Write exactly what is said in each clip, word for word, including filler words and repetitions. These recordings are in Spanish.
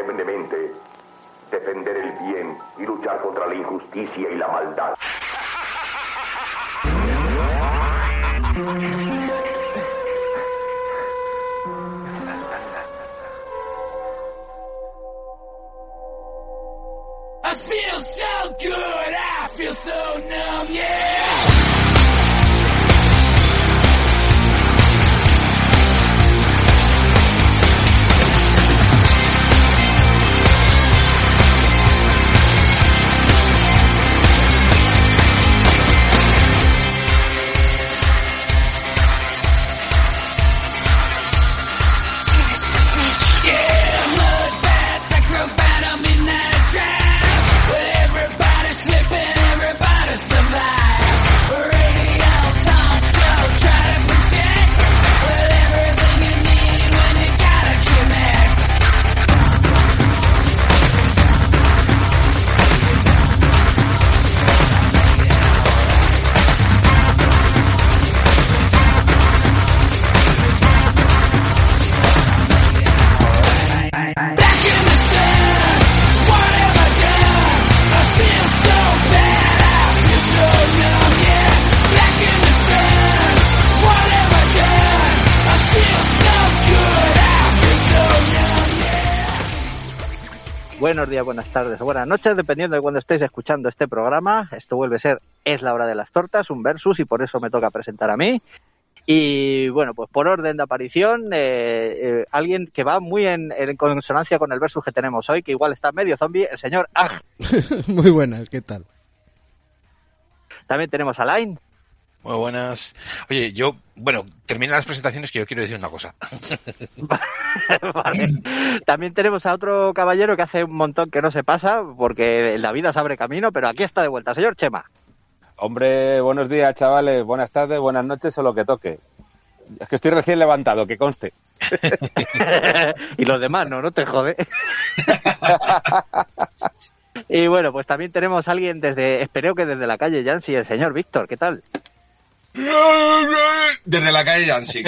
solemnemente defender el bien y luchar contra la injusticia y la maldad. I feel so good, I feel so numb, yeah. Buenos días, buenas tardes o buenas noches, dependiendo de cuando estéis escuchando este programa. Esto vuelve a ser Es la hora de las tortas, un versus, y por eso me toca presentar a mí. Y bueno, pues por orden de aparición, eh, eh, alguien que va muy en, en consonancia con el versus que tenemos hoy, que igual está medio zombie, el señor Ángel. Muy buenas, ¿qué tal? También tenemos a Line. Muy buenas. Oye, yo, bueno, termina las presentaciones que yo quiero decir una cosa. Vale. También tenemos a otro caballero que hace un montón que no se pasa, porque en la vida se abre camino, pero aquí está de vuelta, señor Chema. Hombre, buenos días, chavales, buenas tardes, buenas noches o lo que toque. Es que estoy recién levantado, que conste. Y los demás, no, no te jode. Y bueno, pues también tenemos a alguien desde, espero que desde la calle Yancy, el señor Víctor, ¿qué tal? Desde la calle Yancy.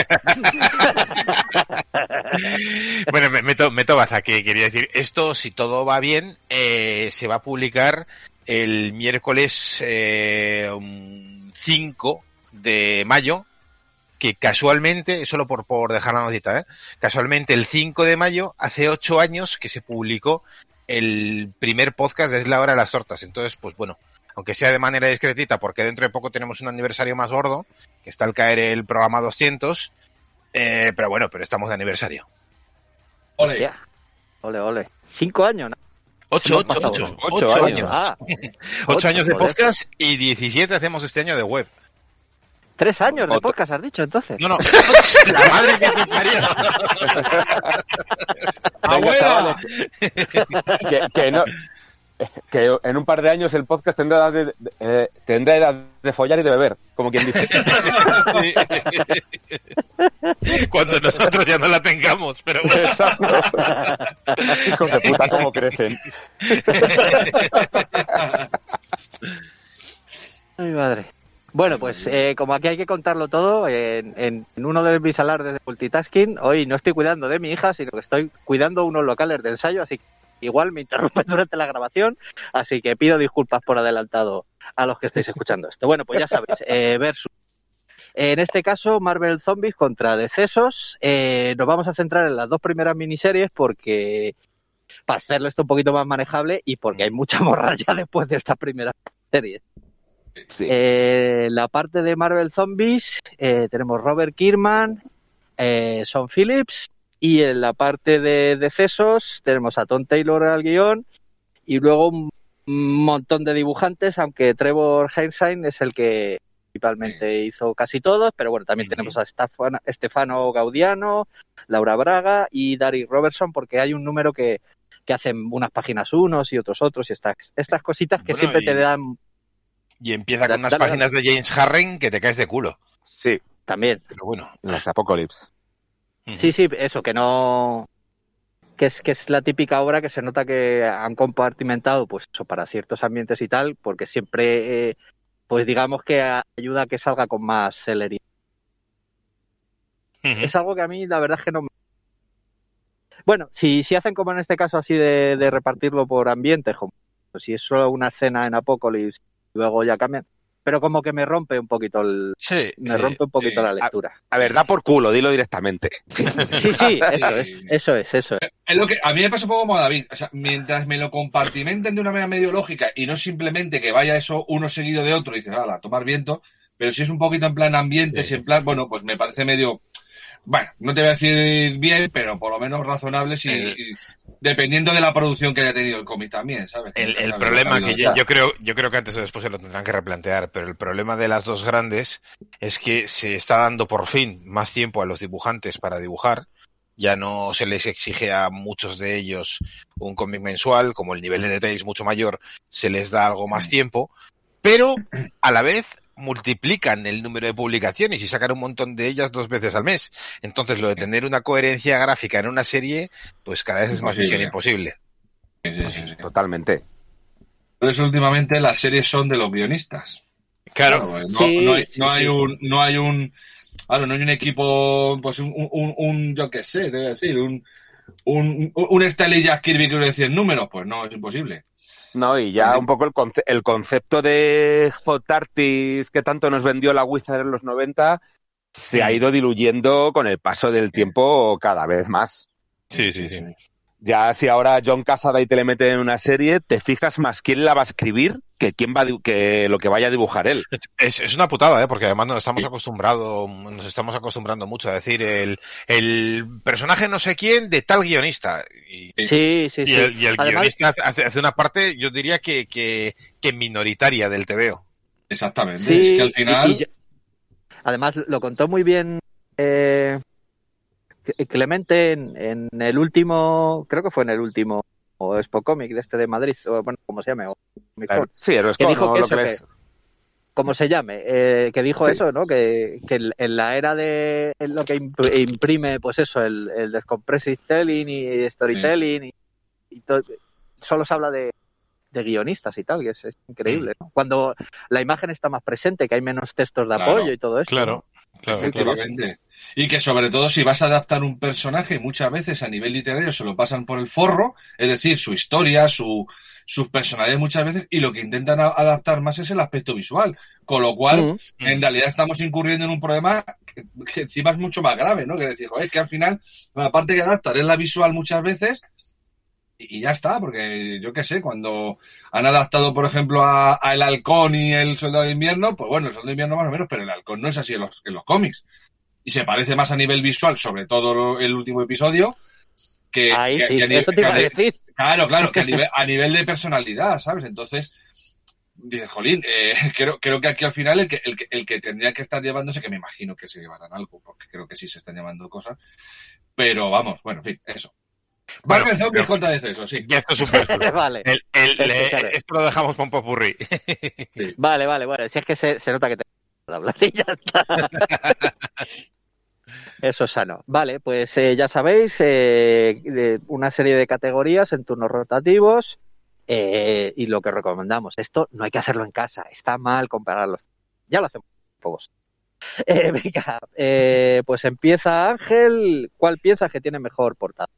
Bueno, me meto, meto baza, que quería decir, esto, si todo va bien, eh, se va a publicar el miércoles eh, cinco de mayo, que casualmente, solo por, por dejar la notita, ¿eh? Casualmente el cinco de mayo, hace ocho años que se publicó el primer podcast de Es la hora de las tortas. Entonces, pues bueno, aunque sea de manera discretita, porque dentro de poco tenemos un aniversario más gordo, que está al caer el programa doscientos, eh, pero bueno, pero estamos de aniversario. Ole. Yeah. Ole, ole. Cinco años, ¿no? Ocho, ocho, ocho, ocho, Ocho años. Ah, Ocho años de joder. podcast y diecisiete hacemos este año de web. Tres años de Otro. podcast, has dicho, entonces. No, no, la madre que te parió. Venga, chavales, que, que no, que en un par de años el podcast tendrá edad de, de- eh, tendrá edad de follar y de beber, como quien dice. Sí. Cuando nosotros ya no la tengamos, pero bueno. Exacto. Hijos de puta, cómo crecen. Ay, madre. Bueno, pues eh, como aquí hay que contarlo todo, en, en, en uno de mis alardes de multitasking, hoy no estoy cuidando de mi hija, sino que estoy cuidando unos locales de ensayo, así que igual me interrumpen durante la grabación, así que pido disculpas por adelantado a los que estéis escuchando esto. Bueno, pues ya sabéis, eh, versus. En este caso, Marvel Zombies contra Decesos. Eh, nos vamos a centrar en las dos primeras miniseries porque para hacerlo esto un poquito más manejable y porque hay mucha morralla después de esta primera serie. Sí. Eh, la parte de Marvel Zombies eh, tenemos Robert Kirkman, eh, Sean Phillips, y en la parte de Decesos tenemos a Tom Taylor al guión y luego un montón de dibujantes, aunque Trevor Hairsine es el que principalmente hizo casi todos, pero bueno, también tenemos a Stefano, Stefano Gaudiano, Laura Braga y Dari Robertson, porque hay un número que, que hacen unas páginas unos y otros otros y estas, estas cositas que Bueno, siempre y- te dan Y empieza con unas Dale, páginas de James Harren que te caes de culo. Sí, también. Pero bueno. en las Apocalypse. Sí, sí, eso, que no... Que es, que es la típica obra que se nota que han compartimentado, pues eso, para ciertos ambientes y tal, porque siempre, eh, pues digamos que ayuda a que salga con más celeridad. Ujú. Es algo que a mí la verdad es que no me... Bueno, si, si hacen como en este caso así de, de repartirlo por ambientes, como si es solo una escena en Apocalipsis y luego ya cambian, pero como que me rompe un poquito el, Sí, me sí. rompe un poquito sí. la lectura. A ver, da por culo, dilo directamente. Sí, sí, eso es, eso es, eso es. Es lo que a mí me pasa un poco como a David. O sea, mientras me lo compartimenten de una manera medio lógica y no simplemente que vaya eso uno seguido de otro y dices, ala, a tomar viento, pero si es un poquito en plan ambientes Sí. y en plan, bueno, pues me parece medio, bueno, no te voy a decir bien, pero por lo menos razonable si, El- y dependiendo de la producción que haya tenido el cómic también, ¿sabes? El, Nunca el sabes problema lo ha que habido. yo, yo creo, yo creo que antes o después se lo tendrán que replantear, pero el problema de las dos grandes es que se está dando por fin más tiempo a los dibujantes para dibujar. Ya no se les exige a muchos de ellos un cómic mensual, como el nivel de detalle es mucho mayor, se les da algo más tiempo, pero a la vez multiplican el número de publicaciones y sacan un montón de ellas dos veces al mes. Entonces lo de tener una coherencia gráfica en una serie, pues cada vez es más Imposible. misión imposible. Sí, sí, sí, sí. Totalmente. Por eso últimamente las series son de los guionistas. Claro, Claro, no, Sí, no hay, sí, no hay sí. un, no hay un, claro, no hay un equipo, pues un, un, un yo qué sé, te voy a decir, un, un, un Stanley Jack Kirby que decir números, pues no, es imposible. No, y ya Sí. un poco el, conce- el concepto de Hot Artist que tanto nos vendió la Wizard en los noventa se ha ido diluyendo con el paso del tiempo cada vez más. sí, sí, sí. Ya si ahora John Cassaday te le mete en una serie, te fijas más quién la va a escribir que quién va a di- que lo que vaya a dibujar él. Es, es una putada, ¿eh? Porque además nos estamos acostumbrado, nos estamos acostumbrando mucho a decir el, el personaje no sé quién de tal guionista. Y, Sí, sí, y sí. el, y el Además, guionista hace, hace una parte, yo diría que, que, que minoritaria del tebeo. Exactamente. sí, Es que al y- final, y yo- además lo contó muy bien eh, Clemente en, en el último, creo que fue en el último o Expo Comic de este de Madrid, o bueno, como se llame, o Comic Con, Sí, el que dijo Escon, que o lo eso, que que, les... como se llame, eh, que dijo Sí. eso, ¿no? Que, que en en la era de en lo que imp- imprime, pues eso, el, el descompressive telling y storytelling y, y todo, solo se habla de, de guionistas y tal, que es, es increíble, ¿no? Cuando la imagen está más presente, que hay menos textos de Claro, apoyo y todo eso. Claro, ¿no? claro, claro. efectivamente. Y que sobre todo si vas a adaptar un personaje, muchas veces a nivel literario se lo pasan por el forro, es decir, su historia, su, sus personalidades muchas veces, y lo que intentan a- adaptar más es el aspecto visual. Con lo cual, Mm. en realidad estamos incurriendo en un problema que, que encima es mucho más grave, ¿no? Que decir, joder, que al final, la parte que adaptar es la visual muchas veces, y y ya está, porque yo qué sé, cuando han adaptado, por ejemplo, a, a El Halcón y El Soldado de Invierno, pues bueno, El Soldado de Invierno más o menos, pero El Halcón no es así en los, en los cómics. Y se parece más a nivel visual, sobre todo el último episodio, que, Ahí que- sí, que a nivel- eso te que iba a a ni- decir. Claro, claro, que a nivel, a nivel de personalidad, ¿sabes? Entonces, dice, jolín, eh, creo, creo que aquí al final el que, el, que, el que tendría que estar llevándose, que me imagino que se llevarán algo, porque creo que sí se están llevando cosas, pero vamos, bueno, en fin, eso. Bueno, Marvel Zombies pero- contra D C, eso sí. Ya esto es un perfil. Vale. El, el, le- Escúchame. esto lo dejamos para un popurrí. Vale, vale, bueno, si es que se, se nota que te hablar y ya está. Eso es sano. Vale, pues eh, ya sabéis, eh, de una serie de categorías en turnos rotativos eh, y lo que recomendamos. Esto no hay que hacerlo en casa, está mal compararlos. Ya lo hacemos todos. Eh, venga, eh, pues empieza Ángel. ¿Cuál piensas que tiene mejor portada?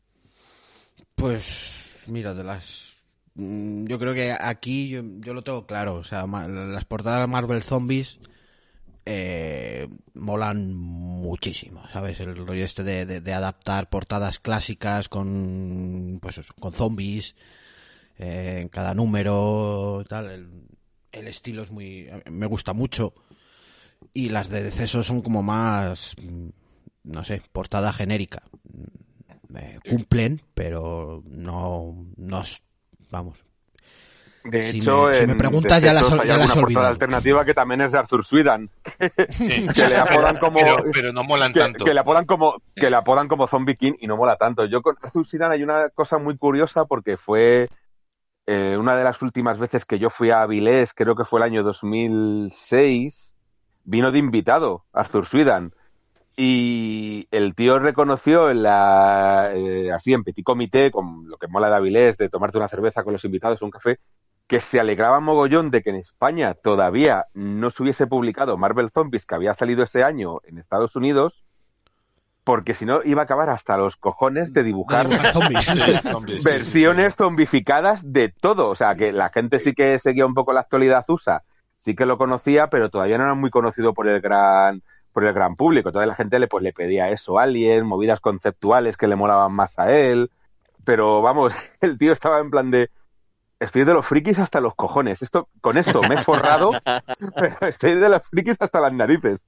Pues mira, de las... mm, yo creo que aquí yo, yo lo tengo claro. O sea, ma- las portadas de Marvel Zombies eh, molan muchísimo, ¿sabes? El rollo este de, de, de adaptar portadas clásicas con, pues eso, con zombies eh, en cada número, tal. El, el estilo es muy... me gusta mucho. Y las de deceso son como más, mm, no sé, portada genérica. Eh, cumplen, pero no, no, es- vamos. De Si hecho, me- si me en preguntas, ya las Decesos ol- hay ya las alguna he portada olvidado. alternativa que también es de Arthur Swidan, Sí. que le apodan como... Pero, pero no molan que, tanto. que le apodan como que le apodan como Zombie King y no mola tanto. Yo con Arthur Swidan hay una cosa muy curiosa porque fue eh, una de las últimas veces que yo fui a Avilés, creo que fue el año dos mil seis, vino de invitado Arthur Swidan y el tío reconoció en la eh, así en petit comité, con lo que mola de Avilés, de tomarte una cerveza con los invitados, un café, que se alegraba mogollón de que en España todavía no se hubiese publicado Marvel Zombies, que había salido ese año en Estados Unidos, porque si no iba a acabar hasta los cojones de dibujar, De dibujar zombies. Sí, zombies, sí, versiones zombificadas de todo. O sea, que la gente sí que seguía un poco la actualidad U S A, sí que lo conocía, pero todavía no era muy conocido por el gran por el gran público. Toda la gente le pues le pedía eso, Alien, movidas conceptuales que le molaban más a él. Pero vamos, el tío estaba en plan de estoy de los frikis hasta los cojones. Esto, con esto me he forrado, pero estoy de los frikis hasta las narices.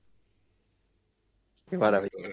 Qué maravilla.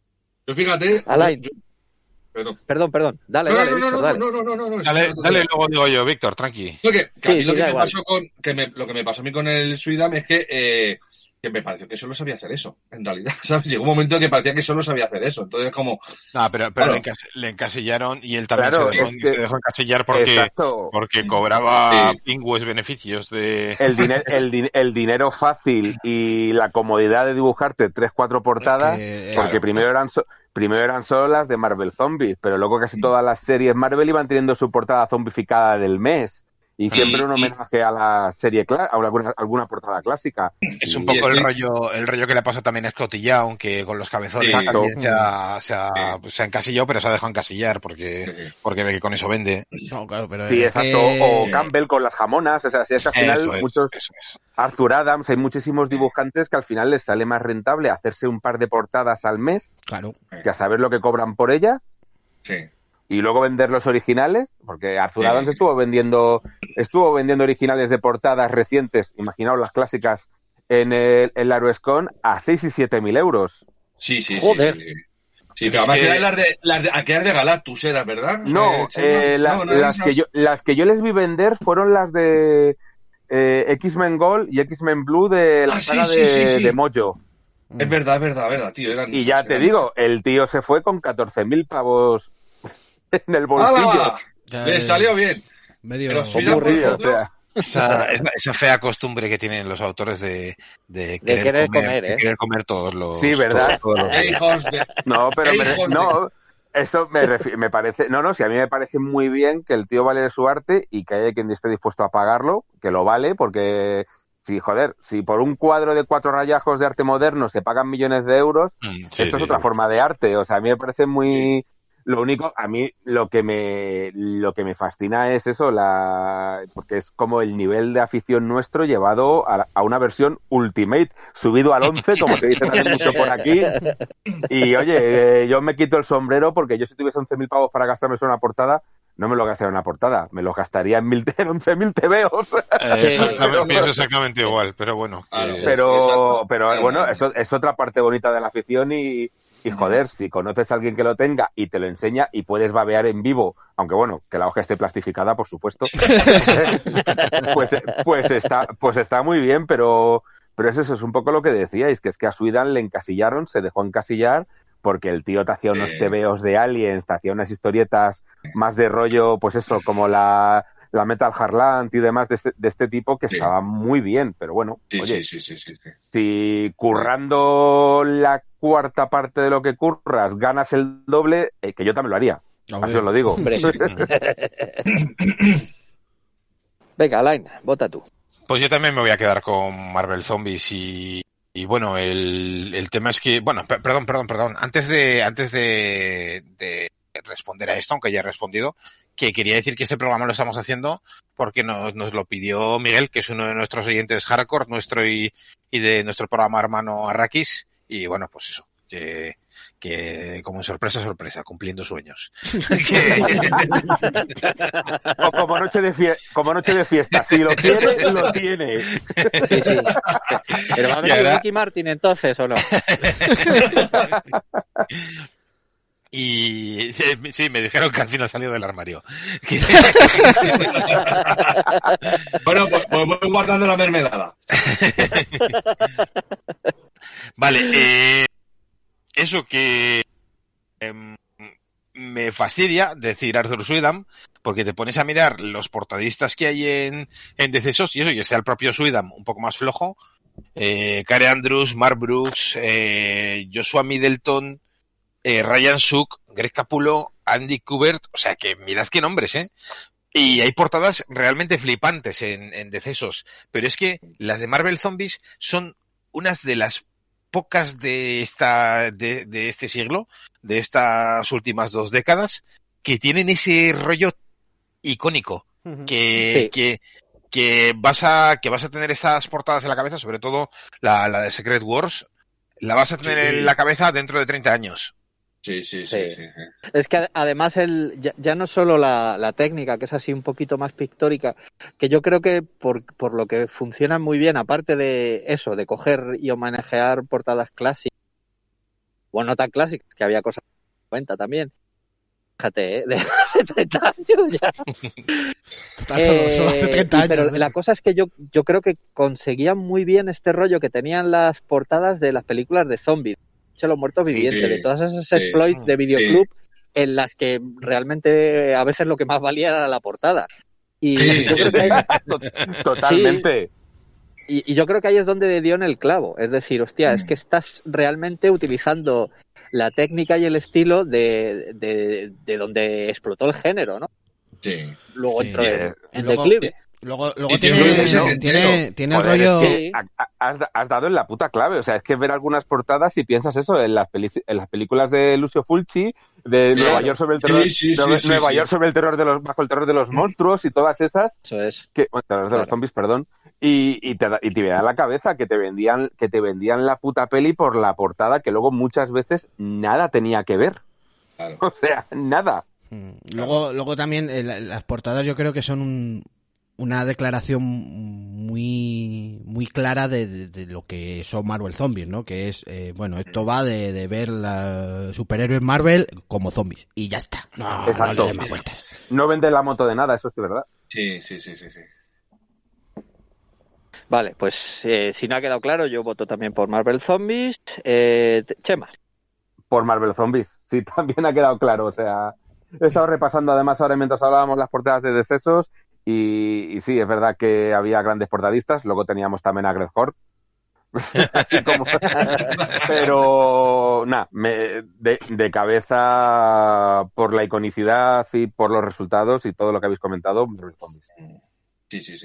Yo fíjate. Alain. yo- Pero, Perdón, perdón. Dale, no, dale, no, no, Víctor, no, dale. no, no, no, no, no, Dale, no, no, dale, no. luego digo yo, Víctor, tranqui. No, que, que a Sí, mí lo sí, que da me igual. pasó con que me, lo que me pasó a mí con el Suidam es que, eh, que me pareció que solo sabía hacer eso, en realidad, ¿sabes? Llegó un momento que parecía que solo sabía hacer eso, entonces como, No, pero, pero Claro. le, encas- le encasillaron y él también Claro, se, dejó, es que- se dejó encasillar porque, Exacto. porque cobraba Sí. pingües beneficios de... El, diner- el, di- el dinero fácil y la comodidad de dibujarte tres, cuatro portadas, Que, porque claro. primero eran so- primero eran solo las de Marvel Zombies, pero luego casi todas las series Marvel iban teniendo su portada zombificada del mes. Y siempre Y- un y- homenaje a la serie clá- a alguna, alguna portada clásica. Es un Y- poco Y el estoy- rollo el rollo que le pasó también a Scott Young, aunque con los cabezones Exacto. también se ha, se, ha, Sí. se ha encasillado, pero se ha dejado encasillar porque, Sí, sí. porque ve que con eso vende. no, claro, pero Sí, es exacto. que- O Campbell con las jamonas. O sea, si es que al final Eso es, muchos... eso es. Arthur Adams, hay muchísimos dibujantes que al final les sale más rentable hacerse un par de portadas al mes, Claro. que a saber lo que cobran por ella, sí. y luego vender los originales, porque Arthur Sí. Adams estuvo vendiendo estuvo vendiendo originales de portadas recientes, imaginaos las clásicas, en el, en la Aeroescon a seis y siete mil euros. Sí, sí, Joder. sí, sí. Sí, Pero pero además es que- eran las de, las de, aquellas de Galactus, era, ¿verdad? No, Eh, sí, eh, no, las, no, no eran las que esas. yo, las que yo les vi vender fueron las de eh, X-Men Gold y X-Men Blue de la Ah, sí, saga sí, de, sí, sí. de Mojo. Es verdad, es verdad, es verdad, tío. Eran Y esas, ya te eran digo, el tío se fue con catorce mil pavos en el esas. bolsillo. ¡Hala! Ya Le es salió bien. Medio... Pero Sí, Suida, por sí, o ejemplo, sea, Esa, esa, esa fea costumbre que tienen los autores de, de, querer, querer comer, comer, de ¿eh? querer comer todos los... Sí, ¿verdad? todos- todos los eh, días. hijos de... no, pero me, Hijos de- no, eso me, refi- me parece, no, no, si a mí me parece muy bien que el tío vale su arte y que haya quien esté dispuesto a pagarlo, que lo vale, porque si, joder, si por un cuadro de cuatro rayajos de arte moderno se pagan millones de euros, Mm, sí, esto sí, es otra sí. forma de arte, o sea, a mí me parece muy... Lo único, a mí lo que me lo que me fascina es eso, la porque es como el nivel de afición nuestro llevado a, a una versión Ultimate, subido al once, como se dice también mucho por aquí. Y oye, eh, yo me quito el sombrero porque yo si tuviese once mil pavos para gastarme solo en una portada, no me lo gastaría en una portada, me lo gastaría en, mil, en once mil tebeos. Eh, Sí, exactamente, pero- pienso exactamente igual, pero bueno. que- Claro. Pero, Exacto. pero bueno, eso es otra parte bonita de la afición y, y joder, si conoces a alguien que lo tenga y te lo enseña y puedes babear en vivo, aunque bueno, que la hoja esté plastificada, por supuesto, pues, pues está, pues está muy bien, pero, pero eso, eso es un poco lo que decíais, que es que a Suidan le encasillaron, se dejó encasillar, porque el tío te hacía unos Sí. tebeos de aliens, te hacía unas historietas más de rollo, pues eso, como la, la Metal Hardland y demás de este, de este tipo, que Sí. estaba muy bien, pero bueno, Sí, oye, sí, sí, sí, sí, sí. si currando la cuarta parte de lo que curras ganas el doble, eh, que yo también lo haría. Hombre. Así os lo digo. Hombre. Venga, Alain, vota tú. Pues yo también me voy a quedar con Marvel Zombies y, y bueno, el, el tema es que, bueno, per- perdón, perdón, perdón, antes de, antes de, de responder a esto, aunque ya he respondido, que quería decir que este programa lo estamos haciendo porque nos, nos lo pidió Miguel, que es uno de nuestros oyentes hardcore, nuestro y, y de nuestro programa hermano Arrakis, y bueno, pues eso, que, que como sorpresa, sorpresa, cumpliendo sueños. O como noche de fie- como noche de fiesta. Si lo quiere, lo tiene. Sí, sí. Pero va a Y venir ahora- Ricky Martin entonces, ¿o no? Y eh, sí, me dijeron que al final salió del armario. Bueno, pues, pues voy guardando la mermelada. Vale, eh, eso que em, me fastidia decir Arthur Suidam, porque te pones a mirar los portadistas que hay en, en Decesos, y eso, y está el propio Suidam un poco más flojo, eh, Care Andrews, Mark Brooks, eh, Joshua Middleton, eh, Ryan Suk, Greg Capullo, Andy Kubert, o sea que mirad qué nombres, ¿eh? Y hay portadas realmente flipantes en, en Decesos, pero es que las de Marvel Zombies son unas de las pocas de esta de, de este siglo, de estas últimas dos décadas, que tienen ese rollo icónico, que, Sí. que, que vas a, que vas a tener estas portadas en la cabeza, sobre todo la, la de Secret Wars, la vas a tener Sí. en la cabeza dentro de treinta años. Sí, sí, sí, Sí. sí, sí. Es que además el, ya, ya no solo la, la técnica, que es así un poquito más pictórica, que yo creo que por, por lo que funciona muy bien, aparte de eso, de coger y homenajear portadas clásicas, bueno, no tan clásicas, que había cosas de cuenta también. Fíjate, ¿eh? De hace treinta años ya. Total, solo, solo hace Eh, treinta y- años. Pero ¿eh? la cosa es que yo, yo creo que conseguían muy bien este rollo que tenían las portadas de las películas de zombies, de los muertos Sí, vivientes, de todas esas sí, exploits de videoclub en las que realmente a veces lo que más valía era la portada. Y Sí, yo sí, creo que sí. ahí, Totalmente. y, y yo creo que ahí es donde dio en el clavo. Es decir, hostia, es que estás realmente utilizando la técnica y el estilo de, de, de donde explotó el género, ¿no? Sí. Luego Sí. entró en, Eh, en luego- declive. Luego, luego Y tiene tiene, un rollo no, setentero. tiene, tiene el Joder, rollo... es que Sí. ha- ha- has, has dado en la puta clave. O sea, es que ver algunas portadas y piensas eso en las, peli- en las películas de Lucio Fulci, de Claro. Nueva York sobre el terror, Sí, sí, sí, Nueva, sí, Nueva sí. York sobre el terror de los, bajo el terror de los monstruos y todas esas, Eso es. que, bueno, terror de Claro. los zombies, perdón, y, y te da- y te da la cabeza que te vendían, que te vendían la puta peli por la portada, que luego muchas veces nada tenía que ver. Claro. O sea, nada. Mm, Luego, luego también eh, la- las portadas yo creo que son un- una declaración muy muy clara de, de- de lo que son Marvel Zombies, ¿no? Que es, eh, bueno, esto va de, de ver la superhéroes Marvel como zombies. Y ya está. No, no Exacto. le des más vueltas. No vende la moto de nada, eso es verdad. Sí, sí, sí, sí, sí. Vale, pues eh, si no ha quedado claro, yo voto también por Marvel Zombies. Eh, Chema. Por Marvel Zombies. Sí, también ha quedado claro. O sea, he estado repasando además ahora mientras hablábamos las portadas de decesos y, y sí, es verdad que había grandes portadistas. Luego teníamos también a Greg Hort. Así como... Pero, nada, me- de, de cabeza por la iconicidad y por los resultados y todo lo que habéis comentado, Marvel Zombies. Sí, sí, sí.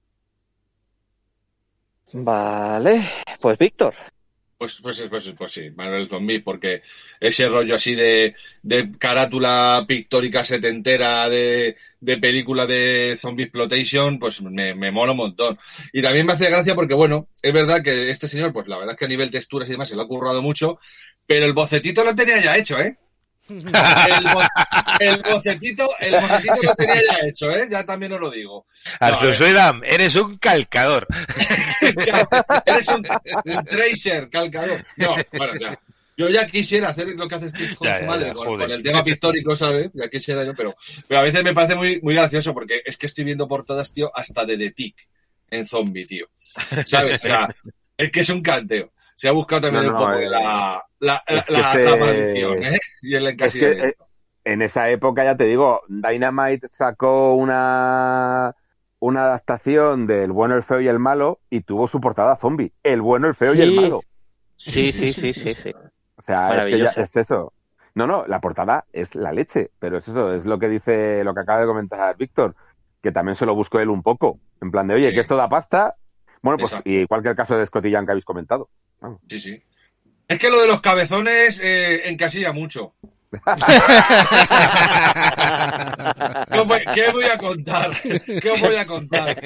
Vale, pues Víctor. Pues, pues, pues, pues sí, Marvel Zombie, porque ese rollo así de, de carátula pictórica setentera de, de película de Zombie Exploitation, pues me, me mola un montón. Y también me hace gracia porque, bueno, es verdad que este señor, pues la verdad es que a nivel texturas y demás se lo ha currado mucho, pero el bocetito lo tenía ya hecho, ¿eh? El, bo el bocetito, el bocetito lo tenía ya hecho, ¿eh? Ya también os lo digo. No, a Arthur ver. Swedam, eres un calcador. Eres un, un tracer, calcador. No, bueno, ya. Yo ya quisiera hacer lo que hace Steve con Ya, su ya, madre, ya, con, joder. con el tema pictórico, ¿sabes? Ya quisiera yo, pero, pero a veces me parece muy, muy gracioso porque es que estoy viendo portadas, tío, hasta de The Tick en zombie, tío. ¿Sabes? O sea, es que es un canteo. Se ha buscado también No, un no, poco eh, la, la, es que la, ese- la maldición, ¿eh? Y el Es que encasillamiento. eh, en esa época, ya te digo, Dynamite sacó una, una adaptación del bueno, el feo y el malo y tuvo su portada zombie. El bueno, el feo y el Sí. malo. Sí, sí, sí, sí, sí. O sea, es que ya Maravilloso. es eso. No, no, la portada es la leche, pero es eso, es lo que dice, lo que acaba de comentar Víctor, que también se lo buscó él un poco. En plan de, oye, Sí. que esto da pasta. Bueno, pues Exacto. y igual que el caso de Scotty Young que habéis comentado. Sí, sí. Es que lo de los cabezones eh, encasilla mucho. ¿Qué, os voy, qué voy a contar? ¿Qué os voy a contar?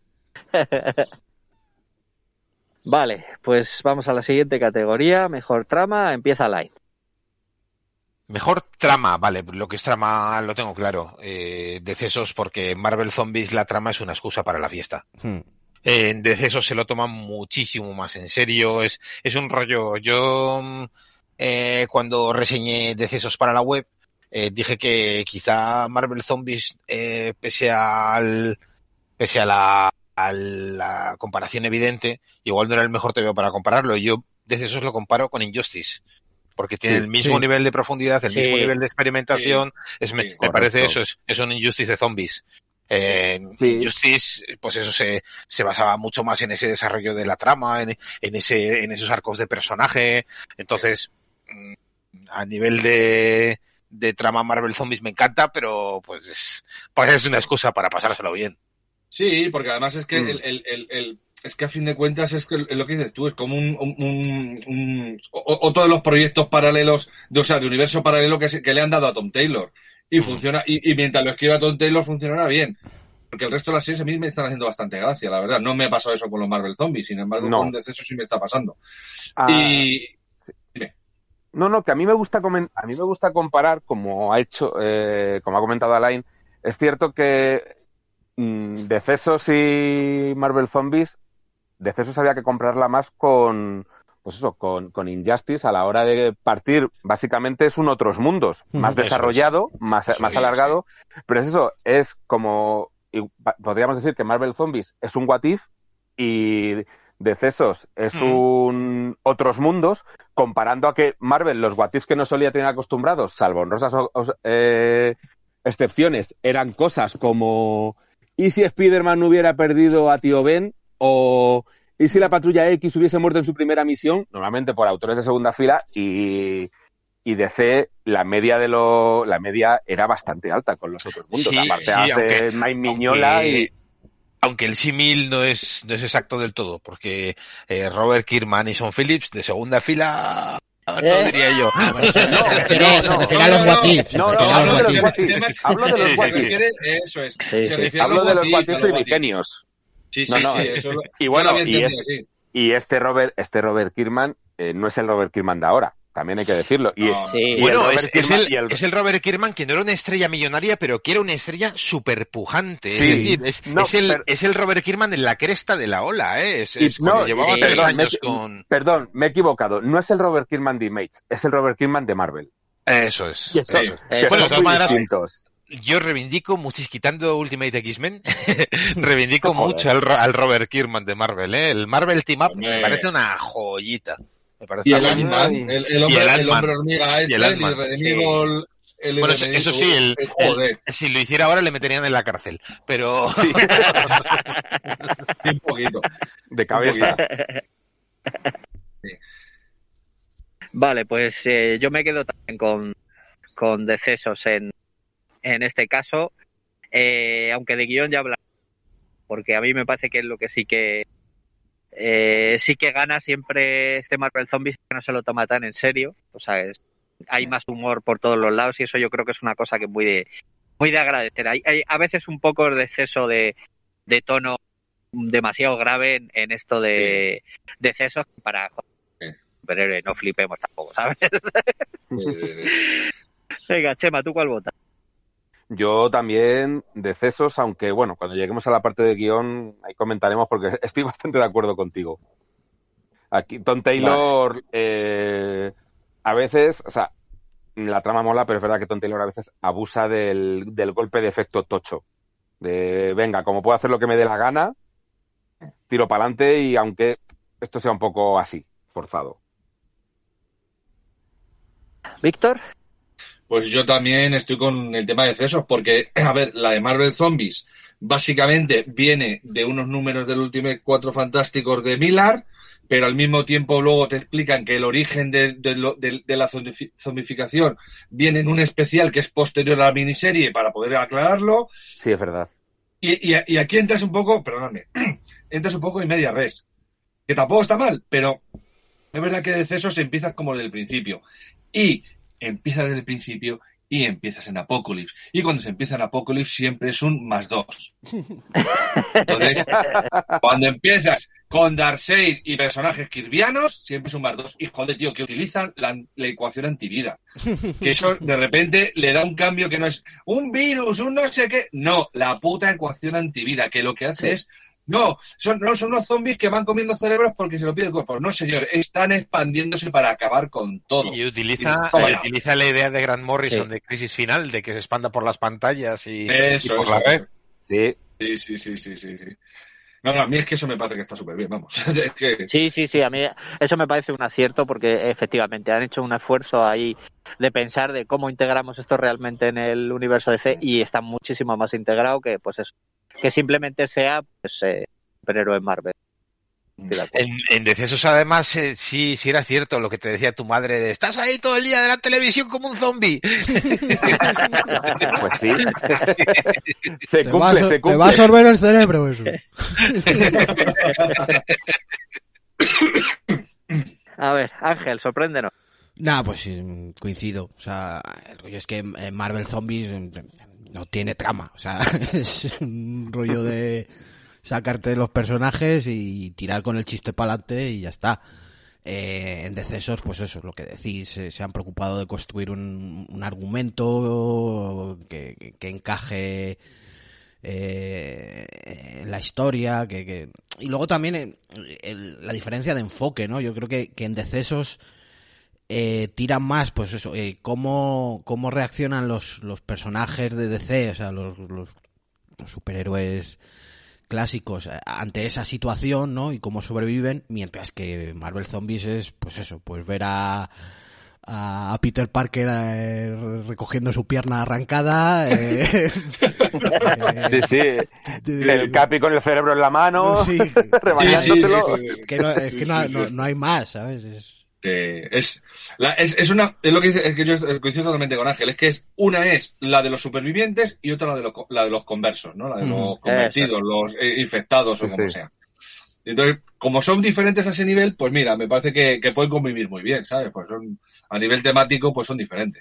Vale, pues vamos a la siguiente categoría. Mejor trama, empieza Light. Mejor trama, vale, lo que es trama lo tengo claro. Eh, decesos, porque en Marvel Zombies la trama es una excusa para la fiesta. Hmm. En Decesos se lo toman muchísimo más en serio, es, es un rollo. Yo eh, cuando reseñé Decesos para la web eh, dije que quizá Marvel Zombies, eh, pese al pese a la, a la comparación evidente, igual no era el mejor T V O para compararlo. Yo Decesos lo comparo con Injustice, porque tiene Sí, el mismo sí. nivel de profundidad, el Sí. mismo nivel de experimentación. Es, me, Sí, me correcto. parece eso, es, es un Injustice de zombies. Eh, Sí. Injustice, pues eso se, se basaba mucho más en ese desarrollo de la trama, en, en ese, en esos arcos de personaje. Entonces, mm, a nivel de, de trama Marvel Zombies me encanta, pero pues es, pues es una excusa para pasárselo bien. Sí, porque además es que Mm. el, el, el, el, es que a fin de cuentas es que es lo que dices tú, es como un, un, un, un o, otro de los proyectos paralelos, de, o sea, de universo paralelo que, se, que le han dado a Tom Taylor. Y funciona, y, y mientras lo escriba Tom Taylor funcionará bien. Porque el resto de las series a mí me están haciendo bastante gracia, la verdad. No me ha pasado eso con los Marvel Zombies, sin embargo, No. con Deceso sí me está pasando. Ah, Y... Dime. No, no, que a mí me gusta comen- a mí me gusta comparar, como ha hecho, eh, como ha comentado Alain. Es cierto que mmm, Decesos y Marvel Zombies, Decesos había que comprarla más con, pues eso, con, con Injustice a la hora de partir. Básicamente es un Otros Mundos, más Eso desarrollado, es. más, Eso más es, alargado, pero es eso, es como, y podríamos decir que Marvel Zombies es un What If y Decesos es Mm. un Otros Mundos, comparando a que Marvel, los What Ifs que nos solía tener acostumbrados, salvo honrosas o- o- eh, excepciones, eran cosas como ¿y si Spider-Man no hubiera perdido a Tío Ben? O ¿y si la Patrulla X hubiese muerto en su primera misión? Normalmente por autores de segunda fila, y, y D C, la media de lo, la media era bastante alta con los Otros Mundos. Sí, Aparte sí, hace aunque- Mike Miñola aunque- y... Aunque el símil no es, no es exacto del todo, porque eh, Robert Kirkman y Sean Phillips de segunda fila, no Eh. diría yo. Bueno, se, No, se refiere, no, se no, refiere no, a los no, What If, se no, refiere no, a hablo los de What los If. What If. Hablo de los Sí, What sí, Se If. refiere, eso es. Sí, se sí. refiere a Hablo de los What What If, a If los What If. primigenios. Sí, sí, No, no, sí. eh, Eso lo, y yo bueno, lo había y entendido es- así. Y este Robert, este Robert Kirkman eh, no es el Robert Kirkman de ahora, también hay que decirlo. Y, No, Sí. y el Bueno, Robert es, es Kirkman- el, y el- es el Robert Kirkman que no era una estrella millonaria, pero que era una estrella súper pujante. Sí. Es decir, es, No, es el, pero- es el Robert Kirkman en la cresta de la ola, ¿eh? Es, y- es cuando no, llevaba y- tres perdón, me, años con... perdón, me he equivocado. No es el Robert Kirkman de Image, es el Robert Kirkman de Marvel. Eso es. Que son, eso es. que Bueno, son de todas muy maneras, distintos. yo reivindico muchísimo, quitando Ultimate X-Men, reivindico Joder. mucho al, Ro- al Robert Kirkman de Marvel, ¿eh? El Marvel Team Up Hombre. me parece una joyita. Me parece Y el una joyita. Ant-Man, el, el Y hombre, el el Ant-Man. hombre hormiga Y este, el el, Ant-Man. Irredimible... El Bueno, eso, Irredimible, eso sí, el, eh, joder, el- si lo hiciera ahora le meterían en la cárcel, pero... Sí, un poquito. de cabeza. Vale, pues eh, yo me quedo también con, con Decesos en, en este caso, eh, aunque de guión ya hablamos, porque a mí me parece que es lo que sí que eh, sí que gana siempre este Marvel Zombies, que no se lo toma tan en serio, o sea, es, hay más humor por todos los lados y eso yo creo que es una cosa que muy de muy de agradecer. Hay, hay a veces un poco de exceso de, de tono demasiado grave en, en esto de Decesos para superhéroe, no flipemos tampoco, ¿sabes? Eh, Venga, Chema, ¿tú cuál votas? Yo también, Decesos, aunque bueno, cuando lleguemos a la parte de guión, ahí comentaremos porque estoy bastante de acuerdo contigo. Aquí, Tom Taylor, eh, a veces, o sea, la trama mola, pero es verdad que Tom Taylor a veces abusa del, del golpe de efecto tocho. De, venga, como puedo hacer lo que me dé la gana, tiro para adelante y aunque esto sea un poco así, forzado. ¿Víctor? Pues yo también estoy con el tema de Decesos, porque, a ver, la de Marvel Zombies básicamente viene de unos números del Ultimate Cuatro Fantásticos de Millar, pero al mismo tiempo luego te explican que el origen de, de, lo, de, de la zombificación viene en un especial que es posterior a la miniserie para poder aclararlo. Sí, es verdad. Y, y, y aquí entras un poco, perdóname, entras un poco en media res, que tampoco está mal, pero es verdad que Decesos empiezas como desde el principio. Y empiezas desde el principio y empiezas en Apocalypse. Y cuando se empieza en Apocalypse siempre es un más dos. Entonces, cuando empiezas con Darkseid y personajes kirvianos, siempre es un más dos. Y joder, tío, que utilizan la, la ecuación antivida. Que eso de repente le da un cambio que no es un virus, un no sé qué. No, la puta ecuación antivida, que lo que hace es No, son, no son unos zombies que van comiendo cerebros porque se lo pide el cuerpo. No, señor, están expandiéndose para acabar con todo. Y utiliza, Y y utiliza la idea de Grant Morrison Sí. de Crisis Final, de que se expanda por las pantallas y, Eso, y por eso, la red. Sí. Sí, sí, sí, sí, sí, sí. No, no, a mí es que eso me parece que está súper bien, vamos. Es que... Sí, sí, sí, a mí eso me parece un acierto porque efectivamente han hecho un esfuerzo ahí de pensar de cómo integramos esto realmente en el universo D C y está muchísimo más integrado que pues eso, que simplemente sea pues eh, superhéroe Marvel. En, en Decesos, además, eh, sí, sí era cierto lo que te decía tu madre de estás ahí todo el día de la televisión como un zombie. Pues sí. Se Te va, cumple, a so- se te cumple. va a absorber el cerebro eso. A ver, Ángel, sorpréndenos. Nah, pues sí, coincido. O sea, el rollo es que en Marvel Zombies no tiene trama. O sea, es un rollo de sacarte los personajes y tirar con el chiste para adelante y ya está. Eh, en Decesos, pues eso es lo que decís. Eh, se han preocupado de construir un, un argumento que, que, que encaje eh, en la historia. Que, que... Y luego también eh, el, la diferencia de enfoque, ¿no? Yo creo que, que en Decesos eh, tiran más, pues eso, eh, cómo, cómo reaccionan los, los personajes de D C, o sea, los, los, los superhéroes clásicos ante esa situación, ¿no? Y cómo sobreviven, mientras que Marvel Zombies es, pues eso, pues ver a a Peter Parker eh, recogiendo su pierna arrancada. Eh, Sí, sí. El Capi con el cerebro en la mano, Sí, rebañándoselo. Sí, sí, sí. que no, es que no, Sí, sí, no, sí. no hay más, ¿sabes? Es... Eh, es, la, es, es una, es lo que dice, es que yo coincido totalmente con Ángel, es que es, una es la de los supervivientes y otra la de los, la de los conversos, ¿no? La de los Mm, convertidos, los eh, infectados o Sí, como sí. sea. Entonces, como son diferentes a ese nivel, pues mira, me parece que, que pueden convivir muy bien, ¿sabes? Pues son, a nivel temático, pues son diferentes.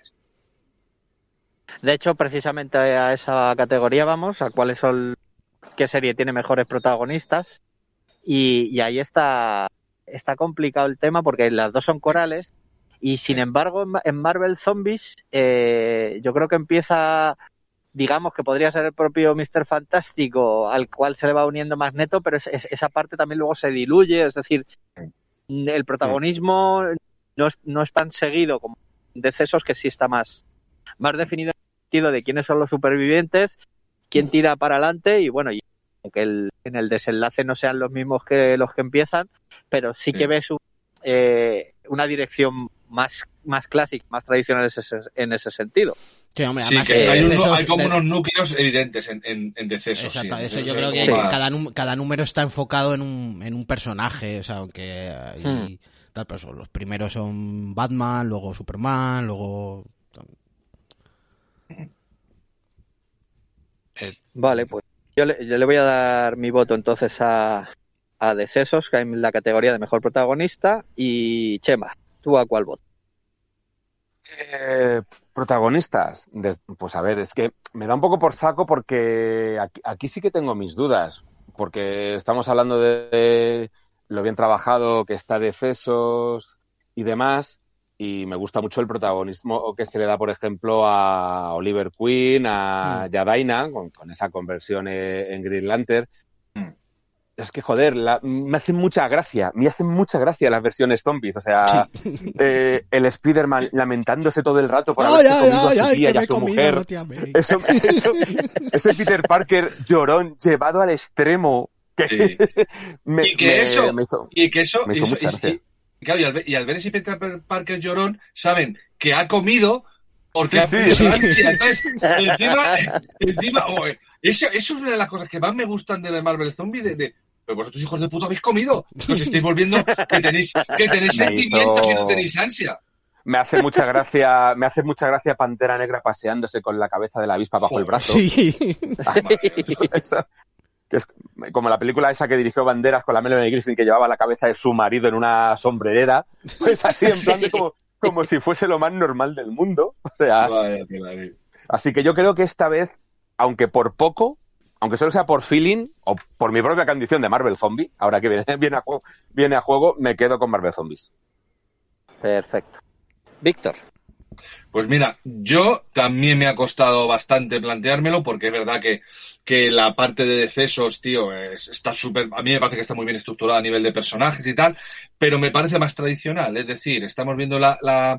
De hecho, precisamente a esa categoría vamos, a cuáles son, qué serie tiene mejores protagonistas, y, y ahí está, está complicado el tema porque las dos son corales, y sin embargo en, en Marvel Zombies eh, yo creo que empieza, digamos que podría ser el propio míster Fantástico al cual se le va uniendo Magneto, pero es, es, esa parte también luego se diluye, es decir, el protagonismo no es, no es tan seguido como Decesos, que sí está más, más definido en el sentido de quiénes son los supervivientes, quién tira para adelante, y bueno, y aunque el, en el desenlace no sean los mismos que los que empiezan, pero sí que Sí. ves un, eh, una dirección más, más clásica, más tradicional en ese, en ese sentido. Sí, hombre, Sí, además, que eh, hay, un- Decesos- hay como de- unos núcleos evidentes en, en, en Decesos. Exacto, sí. eso yo Es creo como que más- cada, num- cada número está enfocado en un, en un personaje, o sea, aunque hay Hmm. tal, pero eso, los primeros son Batman, luego Superman, luego... Vale, pues yo le, yo le voy a dar mi voto entonces a, a Decesos, que en la categoría de mejor protagonista, y Chema, ¿tú a cuál voto? Eh, protagonistas, de- pues a ver, es que me da un poco por saco porque aquí, aquí sí que tengo mis dudas, porque estamos hablando de, de lo bien trabajado que está Decesos y demás, y me gusta mucho el protagonismo que se le da, por ejemplo, a Oliver Queen, a Mm. Yadaina, con, con esa conversión en, en Green Lantern. Mm. Es que, joder, la- me hacen mucha gracia, me hacen mucha gracia las versiones zombies, o sea, eh, el Spider-Man lamentándose todo el rato por Ay, haberse ay, comido ay, a su ay, tía que y me a he su comido, mujer. no te amé. Eso, eso, ese Peter Parker llorón llevado al extremo que Sí. me, Y que me- eso- me hizo- Y que eso, Me y hizo eso- mucha y- gracia. y- claro, y al, ver, y al ver ese Peter Parker llorón, saben que ha comido porque Sí, ha sí. perdido la ansia. Entonces, encima, encima oh, eso, eso es una de las cosas que más me gustan de la Marvel Zombie, de, de pero vosotros hijos de puta habéis comido, que os estáis volviendo, que tenéis, que tenéis Me sentimientos hizo- y no tenéis ansia. me hace mucha gracia, me hace mucha gracia Pantera Negra paseándose con la cabeza de la avispa bajo el brazo. Sí. Ah, Esa- que es como la película esa que dirigió Banderas con la Melanie Griffin, que llevaba la cabeza de su marido en una sombrerera, pues así en plan de como, como si fuese lo más normal del mundo. O sea, Vaya, tela, eh. así que yo creo que esta vez, aunque por poco, aunque solo sea por feeling o por mi propia condición de Marvel Zombie, ahora que viene, viene, a, juego, viene a juego, me quedo con Marvel Zombies. Perfecto. Víctor. Pues mira, yo también me ha costado bastante planteármelo porque es verdad que, que la parte de Decesos, tío, es- está súper, a mí me parece que está muy bien estructurada a nivel de personajes y tal, pero me parece más tradicional, es decir, estamos viendo la, la,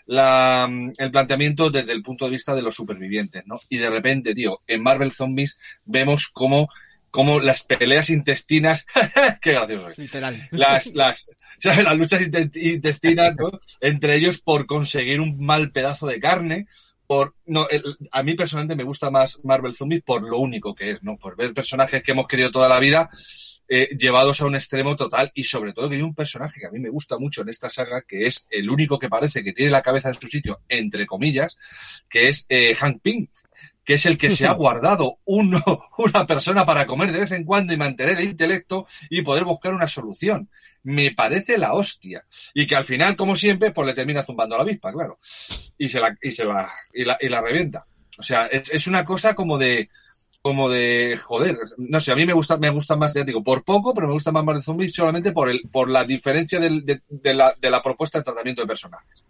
la, el planteamiento desde el punto de vista de los supervivientes, ¿no? Y de repente, tío, en Marvel Zombies vemos cómo, cómo las peleas intestinas, qué gracioso es, Literal. las, las, ¿sabes? Las luchas inte- intestinas, ¿no? Entre ellos por conseguir un mal pedazo de carne, por, no, el- a mí personalmente me gusta más Marvel Zombies por lo único que es, ¿no? Por ver personajes que hemos querido toda la vida, eh, llevados a un extremo total, y sobre todo que hay un personaje que a mí me gusta mucho en esta saga, que es el único que parece que tiene la cabeza en su sitio, entre comillas, que es eh, Hank Pym, que es el que se ha guardado uno, una persona para comer de vez en cuando y mantener el intelecto y poder buscar una solución. Me parece la hostia. Y que al final, como siempre, pues le termina zumbando a la avispa, claro. Y se la, y se la, y la, y la revienta. O sea, es, es una cosa como de, como de, joder, no sé, a mí me gusta, me gusta más, ya digo, por poco, pero me gusta más Marvel Zombies solamente por el, por la diferencia del, de, de la, de la propuesta de tratamiento de personajes.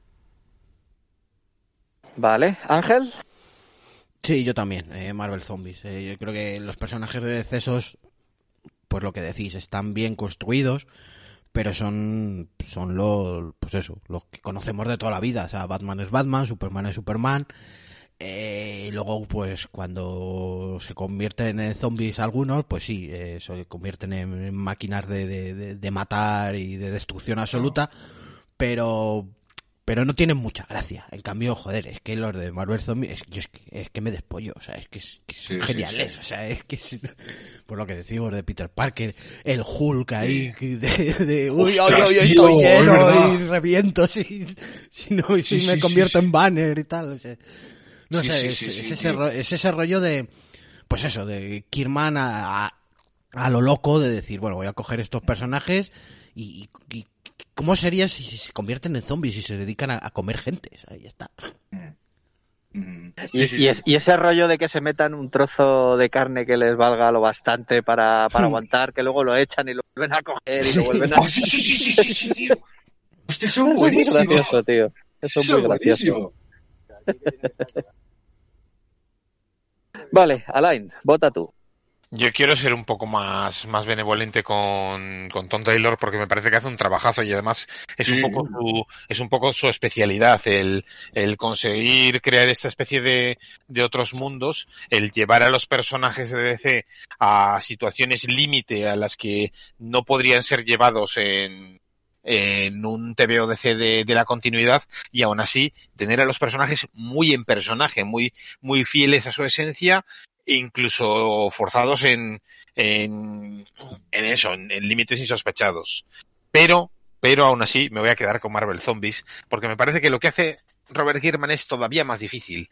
Vale, Ángel. Sí, yo también, eh, Marvel Zombies. Eh, yo creo que los personajes de decesos, pues lo que decís, están bien construidos, pero son son los, pues eso, los que conocemos de toda la vida. O sea, Batman es Batman, Superman es Superman. Eh, y luego, pues cuando se convierten en zombies algunos, pues sí, eh, se convierten en máquinas de, de, de, de matar y de destrucción absoluta, pero... pero no tienen mucha gracia. En cambio, joder, es que los de Marvel Zombies, es, yo es, que, es que me despollo, o sea, es que, es, que son sí, geniales, sí, sí. o sea, es que es, por lo que decimos de Peter Parker, el Hulk ahí, sí. de, de uy, Ostras, uy, uy, tío, estoy lleno y reviento si, si no, si sí, me sí, convierto sí, en banner y tal, o sea, no sí, sé, sí, es, sí, es, sí, ese, ro, es ese rollo de, pues eso, de Kirkman a, a, a lo loco de decir, bueno, voy a coger estos personajes y, y ¿cómo sería si, si se convierten en zombies y se dedican a, a comer gente? Ahí está. Mm. Y, Sí, sí. y, es, y ese rollo de que se metan un trozo de carne que les valga lo bastante para, para aguantar, que luego lo echan y lo vuelven a coger y lo vuelven a... Oh, sí, sí, sí, sí, sí, sí, tío. Hostia, eso es Eso es muy buenísimo. gracioso, tío. Eso, Eso es muy es gracioso. buenísimo. Vale, Alain, vota tú. Yo quiero ser un poco más, más benevolente con, con Tom Taylor porque me parece que hace un trabajazo y además es Sí. un poco su, es un poco su especialidad, el, el conseguir crear esta especie de, de otros mundos, el llevar a los personajes de D C a situaciones límite a las que no podrían ser llevados en, en un T V O D C de, de la continuidad y aún así tener a los personajes muy en personaje, muy, muy fieles a su esencia, incluso forzados en, en, en eso, en, en límites insospechados. Pero, pero aún así me voy a quedar con Marvel Zombies, porque me parece que lo que hace Robert Kirkman es todavía más difícil.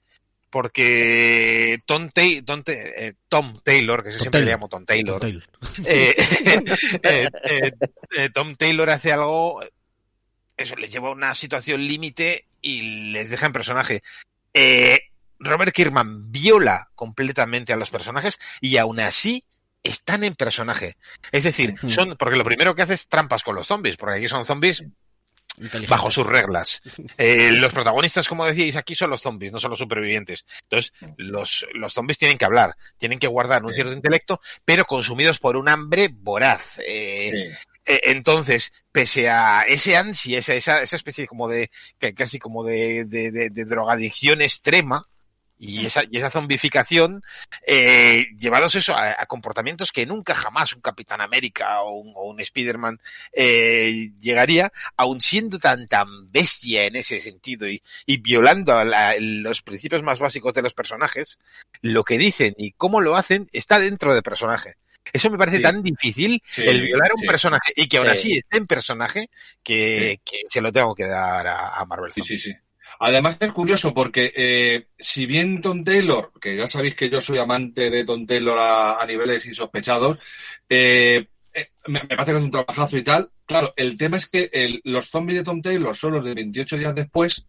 Porque Tom, Tay, Tom, eh, Tom Taylor, que yo Tom siempre Taylor. le llamo Tom Taylor, Tom Taylor. eh, eh, eh, eh, Tom Taylor hace algo, eso, les lleva a una situación límite y les deja en personaje. Eh, Robert Kirkman viola completamente a los personajes y aún así están en personaje. Es decir, son, porque lo primero que hace es trampas con los zombies, porque aquí son zombies bajo sus reglas. Eh, los protagonistas, como decíais aquí, son los zombies, no son los supervivientes. Entonces, los, los zombies tienen que hablar, tienen que guardar un cierto intelecto, pero consumidos por un hambre voraz. Eh, Sí. eh, entonces, pese a ese ansia, esa, esa, esa especie como de, casi como de, de, de, de drogadicción extrema, y esa, y esa zombificación, eh, llevados eso a, a comportamientos que nunca jamás un Capitán América o un, o un Spider-Man eh, llegaría, aun siendo tan tan bestia en ese sentido y, y violando a la, los principios más básicos de los personajes, lo que dicen y cómo lo hacen está dentro de personaje. Eso me parece Sí. tan difícil, Sí, el violar a un sí. personaje y que aún Sí. así esté en personaje, que, que se lo tengo que dar a, a Marvel Sí, Zombies. sí, sí. Además es curioso porque eh, si bien Tom Taylor, que ya sabéis que yo soy amante de Tom Taylor a, a niveles insospechados, eh, eh, me, me parece que es un trabajazo y tal. Claro, el tema es que el, los zombies de Tom Taylor son los de veintiocho días después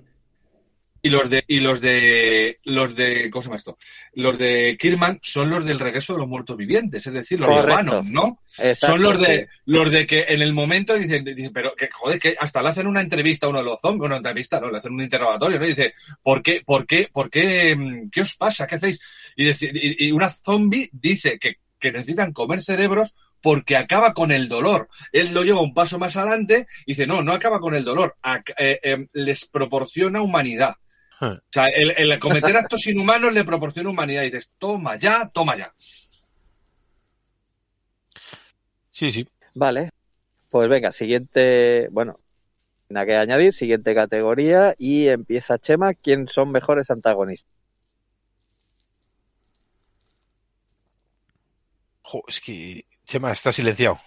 y los de y los de los de ¿cómo se llama esto? Los de Kirkman son los del regreso de los muertos vivientes, es decir, los Correcto. de Bannon, ¿no? Exacto, Son los de sí. los de que en el momento dicen, dicen pero que joder, que hasta le hacen una entrevista a uno de los zombies, una entrevista, no, le hacen un interrogatorio, ¿no? Y dice, ¿por qué, por qué, por qué, mm, qué os pasa? ¿Qué hacéis? Y, deci- y, y una zombie dice que, que necesitan comer cerebros porque acaba con el dolor. Él lo lleva un paso más adelante y dice, no, no acaba con el dolor, ac- eh, eh, les proporciona humanidad. O sea, el, el cometer actos inhumanos le proporciona humanidad. Y dices, toma ya, toma ya. Sí, sí. Vale. Pues venga, siguiente... Bueno, nada que añadir. Siguiente categoría y empieza Chema. ¿Quién son mejores antagonistas? Jo, es que... Chema, está silenciado.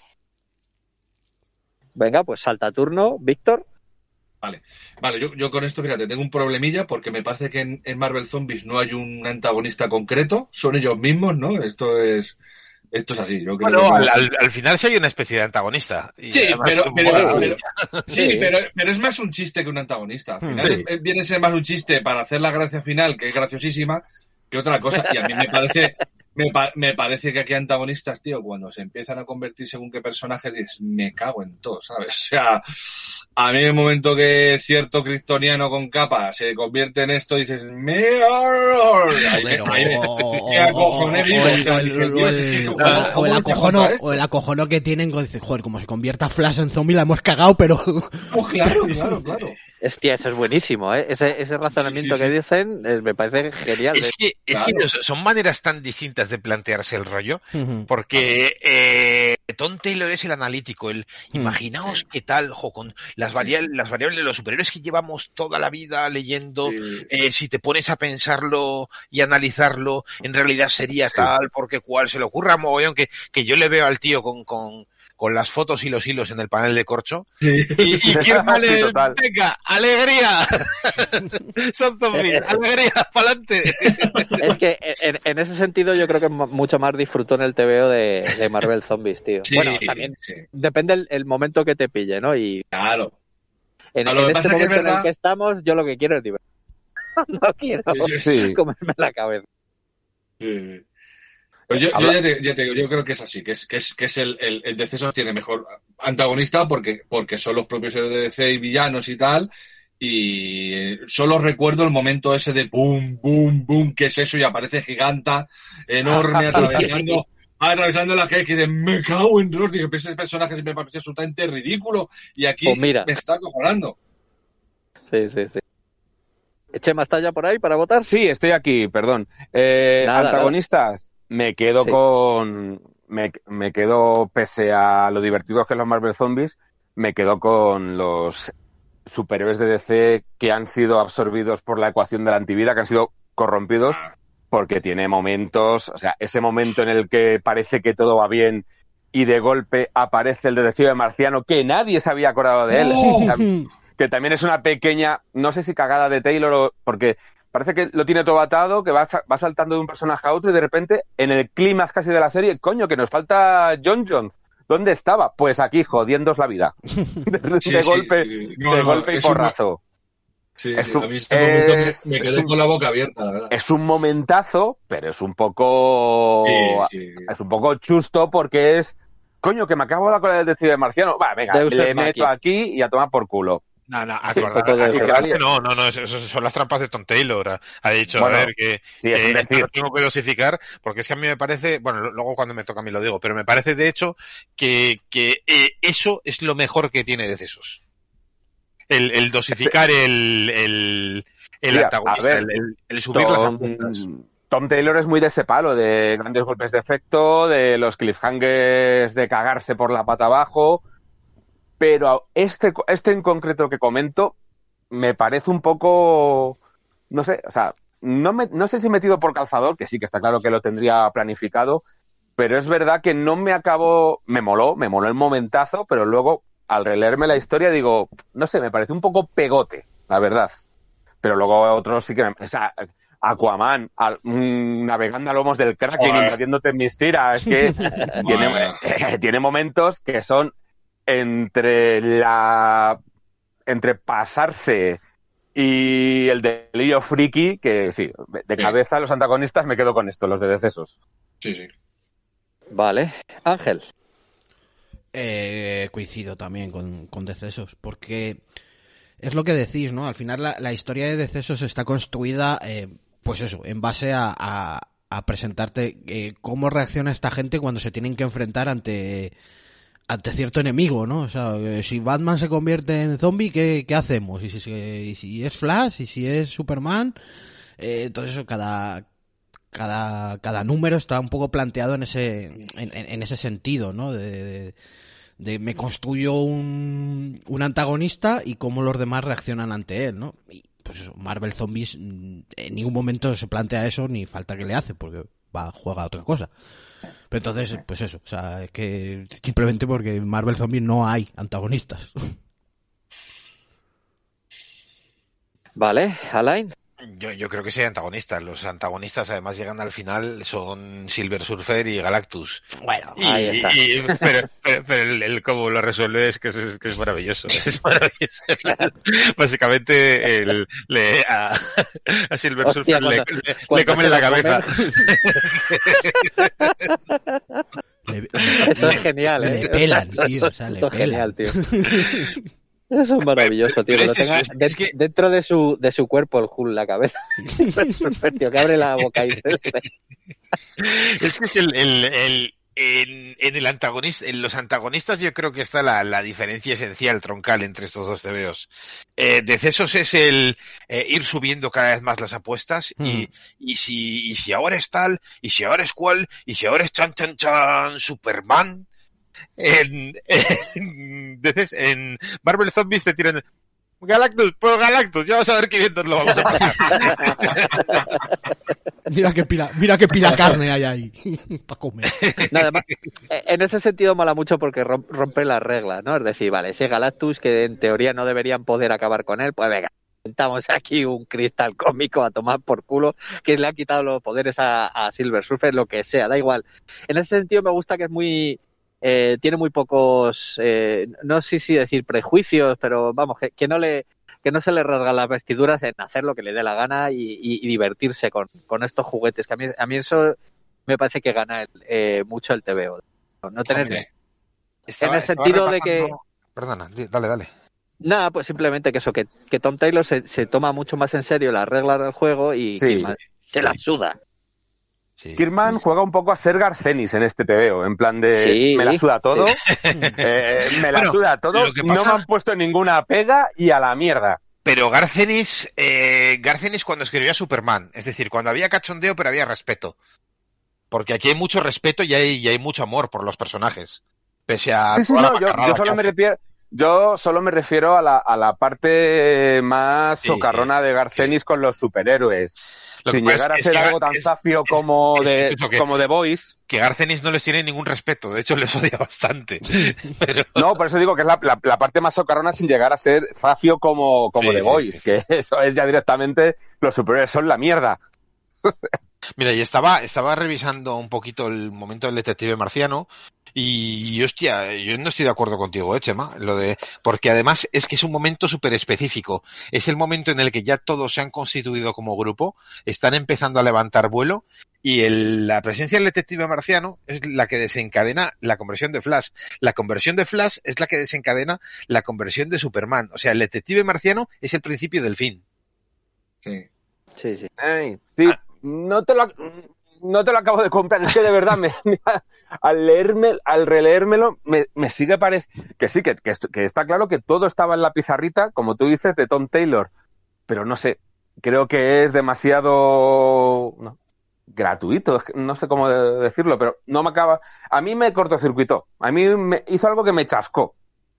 Venga, pues salta turno, Víctor. Vale, vale, yo, yo con esto, fíjate, tengo un problemilla porque me parece que en, en Marvel Zombies no hay un antagonista concreto, son ellos mismos, ¿no? Esto es esto es así, yo creo Bueno, que no. al, al, al final sí hay una especie de antagonista. Y Sí, además pero, como- pero, bueno, pero- sí, Sí. pero, pero es más un chiste que un antagonista. Al final Sí. es- viene a ser más un chiste para hacer la gracia final, que es graciosísima, que otra cosa. Y a mí me parece, me, pa- me parece que aquí antagonistas, tío, cuando se empiezan a convertir según qué personajes, dices, me cago en todo, ¿sabes? O sea, a mí en el momento que cierto kryptoniano con capa se convierte en esto, dices, me... Ahí me- Joder, ahí me- o- me acojoné o- vivo, o o sea, el- dije, o Dios, el- es que o ¿cómo- el- cómo o el lucha acojono contra esto? o el acojono que tienen cuando dicen, joder, como se convierta Flash en zombie la hemos cagado, pero Oh, claro, claro, claro. Hostia, eso es buenísimo, ¿eh? Ese, ese razonamiento sí, sí. que dicen eh, me parece genial. Es que, es que Claro. son maneras tan distintas de plantearse el rollo, Ujú. porque eh, Tom Taylor es el analítico, el Mm. imaginaos qué tal, jo, con las, variables, las variables de los superhéroes que llevamos toda la vida leyendo, Sí. eh, si te pones a pensarlo y analizarlo, en realidad sería Sí. tal, porque cual se le ocurra mogollón, que, que yo le veo al tío con, con, con las fotos y los hilos en el panel de corcho, Sí. y, y quién vale, Sí, total. venga, alegría, son zombies, alegría, pa'lante. Es que en, en ese sentido yo creo que es mu- mucho más disfrutón el T V O de, de Marvel Zombies, tío. Sí, Bueno, también sí, depende el, el momento que te pille, ¿no? Y claro. en, A lo en que este pasa que es momento en el verdad- que estamos, yo lo que quiero es divertirme. No quiero Sí. comerme la cabeza. Sí. Pero yo, yo Habla- ya, te, ya te digo, yo creo que es así, que es, que es, que es el, el, el D C S tiene mejor antagonista porque, porque son los propios héroes de D C y villanos y tal. Y eh, solo recuerdo el momento ese de boom, boom, boom, ¿qué es eso? Y aparece Giganta, enorme, atravesando, atravesando la calle, que de me cago en Dios, dije, ese personaje me parece absolutamente ridículo. Y aquí Pues mira. me está acojonando. Sí, sí, sí. Chema, ¿está ya por ahí para votar? Sí, estoy aquí, perdón. Eh, Nada, antagonistas, me quedo Sí. con. Me, me quedo, pese a lo divertidos que son los Marvel Zombies, me quedo con los superhéroes de D C que han sido absorbidos por la ecuación de la antivida, que han sido corrompidos, porque tiene momentos, o sea, ese momento en el que parece que todo va bien y de golpe aparece el detective marciano que nadie se había acordado de él. ¡Oh! O sea, que también es una pequeña, no sé si cagada de Taylor, o, porque parece que lo tiene todo atado, que va, sa- va saltando de un personaje a otro y de repente, en el clímax casi de la serie, coño, que nos falta John John. ¿Dónde estaba? Pues aquí, jodiéndos la vida. De, Sí, de sí, golpe, sí. No, de no, golpe y es un- porrazo. Sí, Es sí, un- a mí ese momento me, es- me es quedé un- con la boca abierta, la verdad. Es un momentazo, pero es un poco... Sí, sí. Es un poco chusto porque es... Coño, que me acabo de acordar del detective marciano. Va, venga, Deus le ex meto machina. aquí y a tomar por culo. No, no, Sí, un poco de- acordar, acordarse de- no, no, no, eso, eso son las trampas de Tom Taylor. Ha, ha dicho, Bueno, a ver, que, sí, es que un decir. no tengo que dosificar, porque es que a mí me parece, bueno, lo- luego cuando me toca a mí lo digo, pero me parece de hecho que, que eh, eso es lo mejor que tiene Decesos. El, el dosificar el, el, el Sí, a- antagonista, a ver, el, el- el subir las Tom, apuestas. Tom Taylor es muy de ese palo, de grandes golpes de efecto, de los cliffhangers de cagarse por la pata abajo, pero este, este en concreto que comento me parece un poco, no sé, o sea, no, me, no sé si metido por calzador, que sí que está claro que lo tendría planificado, pero es verdad que no me acabó, me moló, me moló el momentazo, pero luego al releerme la historia digo, no sé, me parece un poco pegote, la verdad. Pero luego otros sí que me... O sea, Aquaman, al, mm, navegando a lomos del Kraken, Joder. invadiéndote en mis tiras, es que tiene, Joder. tiene momentos que son entre la... entre pasarse y el delirio friki, que sí, de Sí. cabeza los antagonistas me quedo con esto, los de decesos. Sí, sí. Vale. Ángel. Eh, coincido también con, con Decesos, porque es lo que decís, ¿no? Al final la, la historia de Decesos está construida, eh, pues eso, en base a, a, a presentarte eh, cómo reacciona esta gente cuando se tienen que enfrentar ante ante cierto enemigo, ¿no? O sea, eh, si Batman se convierte en zombie, ¿qué, qué hacemos? Y si, si, y si es Flash, y si es Superman, eh, entonces eso, cada cada cada número está un poco planteado en ese en, en, en ese sentido, ¿no? De, de, de me construyo un, un antagonista y cómo los demás reaccionan ante él, ¿no? Y pues eso, Marvel Zombies en ningún momento se plantea eso ni falta que le hace, porque va a jugar a otra cosa. Pero entonces, pues eso, o sea, es que simplemente porque en Marvel Zombies no hay antagonistas. Vale, Alain. Yo, yo creo que sí hay antagonistas. Los antagonistas además llegan al final, son Silver Surfer y Galactus. Bueno, y, ahí está. y- pero, pero, pero el, el cómo lo resuelve es que es, que es maravilloso. Es maravilloso. Básicamente el, le, a, a Silver Hostia, Surfer le, cuando- le, cuando le comen se la lo cabeza. le, Eso es genial, ¿eh? le pelan, tío, o sea, le Eso es pelan. genial, tío. Eso es maravilloso, tío. Pero Que lo es eso, tenga es- de- es que- dentro de su, de su cuerpo el Hulk, la cabeza. Perfecto, que abre la boca y se Es que es el, el, el en, en el antagonista, en los antagonistas yo creo que está la, la diferencia esencial, troncal, entre estos dos tebeos. Eh, de Cesos es el eh, ir subiendo cada vez más las apuestas y, y si, y si ahora es tal, y si ahora es cual, y si ahora es chan chan chan Superman. En, en, de Ces- en Marvel Zombies te tiran Galactus, pues Galactus, ya vas a ver qué bien nos lo vamos a pasar. Mira qué pila, mira qué pila carne hay ahí para comer. No, además, en ese sentido mola mucho porque rom- rompe las reglas, ¿no? Es decir, vale, ese Galactus que en teoría no deberían poder acabar con él, pues venga, inventamos aquí un cristal cómico a tomar por culo que le ha quitado los poderes a, a Silver Surfer, lo que sea, da igual. En ese sentido me gusta que es muy... Eh, tiene muy pocos, eh, no sé si decir prejuicios, pero vamos, que, que no le que no se le rasgan las vestiduras en hacer lo que le dé la gana y, y, y divertirse con, con estos juguetes, que a mí, a mí eso me parece que gana el, eh, mucho el T V O. No tener... Hombre, en el sentido de que... Perdona, di- dale, dale. Nada, pues simplemente que eso, que, que Tom Taylor se, se toma mucho más en serio las reglas del juego y Sí. Kirkman se las suda. Sí. Kirkman juega un poco a ser Garcenis en este tebeo, en plan de Sí. me la suda todo, eh, me la Bueno, suda todo, lo que no pasa- me han puesto ninguna pega y a la mierda. Pero Garcenis, eh, Garcenis cuando escribía Superman, es decir, cuando había cachondeo pero había respeto. Porque aquí hay mucho respeto y hay, y hay mucho amor por los personajes. Pese a Sí, sí, toda la no, yo, macarrada yo solo que me hace. refiero, yo solo me refiero a la, a la parte más Sí, socarrona sí, de Garcenis con los superhéroes. Lo que Sin pasa llegar a es ser que algo tan es- zafio es- como es de eso que- como The Voice. Que Garcenis no les tiene ningún respeto, de hecho les odia bastante. Pero, No, por eso digo que es la, la, la parte más socarrona sin llegar a ser zafio como, como Sí, The sí, Voice, sí. que eso es ya directamente los superhéroes son la mierda. mira, y estaba, estaba revisando un poquito el momento del detective marciano y, hostia, yo no estoy de acuerdo contigo, eh, Chema, lo de, porque además es que es un momento súper específico. Es el momento en el que ya todos se han constituido como grupo, están empezando a levantar vuelo y el- la presencia del detective marciano es la que desencadena la conversión de Flash. La conversión de Flash es la que desencadena la conversión de Superman. O sea, el detective marciano es el principio del fin. Sí. Sí, sí. Ay, sí, no te lo no te lo acabo de comprar, es que de verdad me, me- al leerme, al releérmelo, me, me sigue pareciendo que sí, que, que, est- que está claro que todo estaba en la pizarrita, como tú dices, de Tom Taylor, pero no sé, creo que es demasiado no, gratuito, es que no sé cómo de- decirlo, pero no me acaba, a mí me cortocircuitó, a mí me hizo algo que me chascó,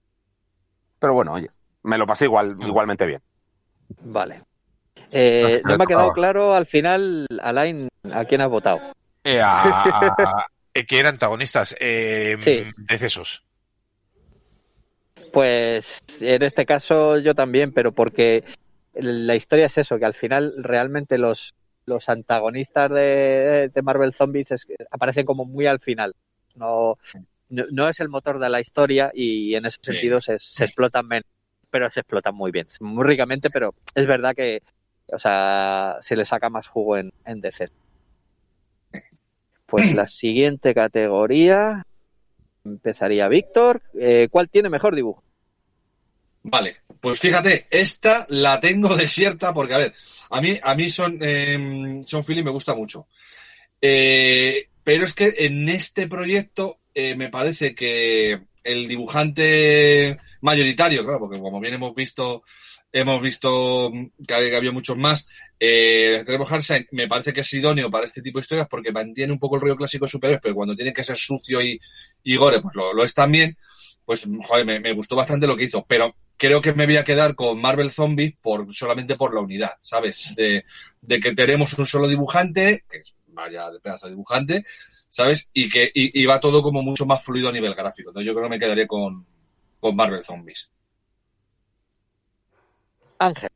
pero bueno, oye, me lo pasé igual, igualmente bien. Vale. Eh, Me no me ha quedado tocaba. claro al final, Alain, a quién has votado. Eh, a- a- eh, que eran antagonistas eh, Sí. decesos. Pues en este caso yo también, pero porque la historia es eso, que al final realmente los, los antagonistas de, de Marvel Zombies es que aparecen como muy al final. No, no, no es el motor de la historia y en ese sentido se, se explotan menos, pero se explotan muy bien, muy ricamente, pero es verdad que o sea, se le saca más jugo en, en D C. Pues la siguiente categoría empezaría Víctor. Eh, ¿Cuál tiene mejor dibujo? Vale, pues fíjate, esta la tengo desierta porque, a ver, a mí, a mí son, eh, Son Philly me gusta mucho. Eh, pero es que en este proyecto eh, me parece que el dibujante mayoritario, claro, porque como bien hemos visto, hemos visto que había muchos más, eh, Trevor Hansen me parece que es idóneo para este tipo de historias porque mantiene un poco el rollo clásico de superhéroes, pero cuando tiene que ser sucio y, y gore, pues lo, lo es también. Pues, joder, me, me gustó bastante lo que hizo, pero creo que me voy a quedar con Marvel Zombies por, solamente por la unidad, ¿sabes? De, de que tenemos un solo dibujante, que vaya de pedazo de dibujante, ¿sabes? Y que y, y va todo como mucho más fluido a nivel gráfico. Entonces yo creo que me quedaría con, con Marvel Zombies. Ángel.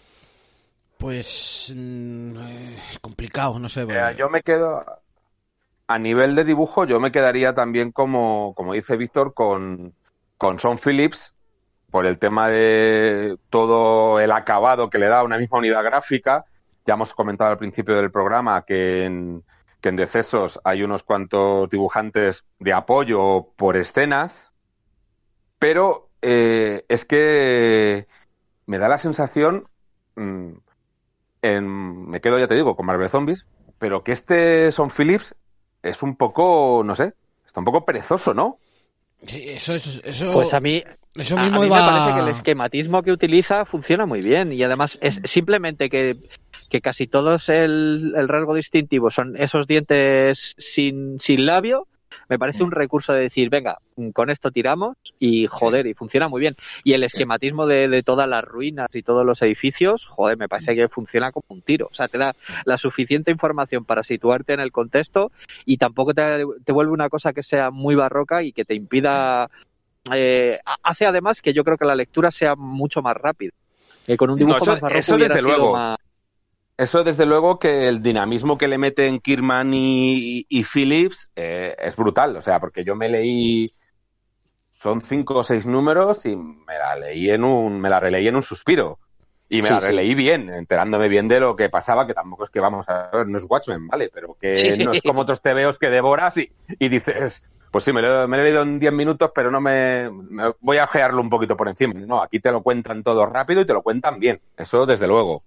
Pues mm, eh, complicado, no sé. Eh, yo me quedo a nivel de dibujo, yo me quedaría también como, como dice Víctor, con, con Sean Phillips, por el tema de todo el acabado que le da a una misma unidad gráfica. Ya hemos comentado al principio del programa que en, que en Decesos hay unos cuantos dibujantes de apoyo por escenas, pero eh, es que me da la sensación, mmm, en, me quedo, ya te digo, con Marvel Zombies, pero que este Sean Phillips es un poco, no sé, está un poco perezoso, ¿no? Sí, eso es... Eso... Pues a mí, Eso a, mismo a mí iba... me parece que el esquematismo que utiliza funciona muy bien y además es simplemente que, que casi todos el, el rasgo distintivo son esos dientes sin, sin labio. Me parece un recurso de decir, venga, con esto tiramos y joder, y funciona muy bien. Y el esquematismo de, de todas las ruinas y todos los edificios, joder, me parece que funciona como un tiro. O sea, te da la suficiente información para situarte en el contexto y tampoco te, te vuelve una cosa que sea muy barroca y que te impida... Eh, hace además que yo creo que la lectura sea mucho más rápida. Que con un dibujo No, eso, más barroco eso hubiera desde sido luego. más... Eso desde luego que el dinamismo que le meten Kirkman y, y Phillips eh, es brutal, o sea, porque yo me leí, son cinco o seis números y me la leí en un, me la releí en un suspiro y me Sí, la sí. releí bien, enterándome bien de lo que pasaba, que tampoco es que vamos a ver, no es Watchmen, vale, pero que Sí. no es como otros tebeos que devoras y, y dices, pues sí, me lo, me lo he leído en diez minutos, pero no me, me voy a ojearlo un poquito por encima. No, aquí te lo cuentan todo rápido y te lo cuentan bien, eso desde luego.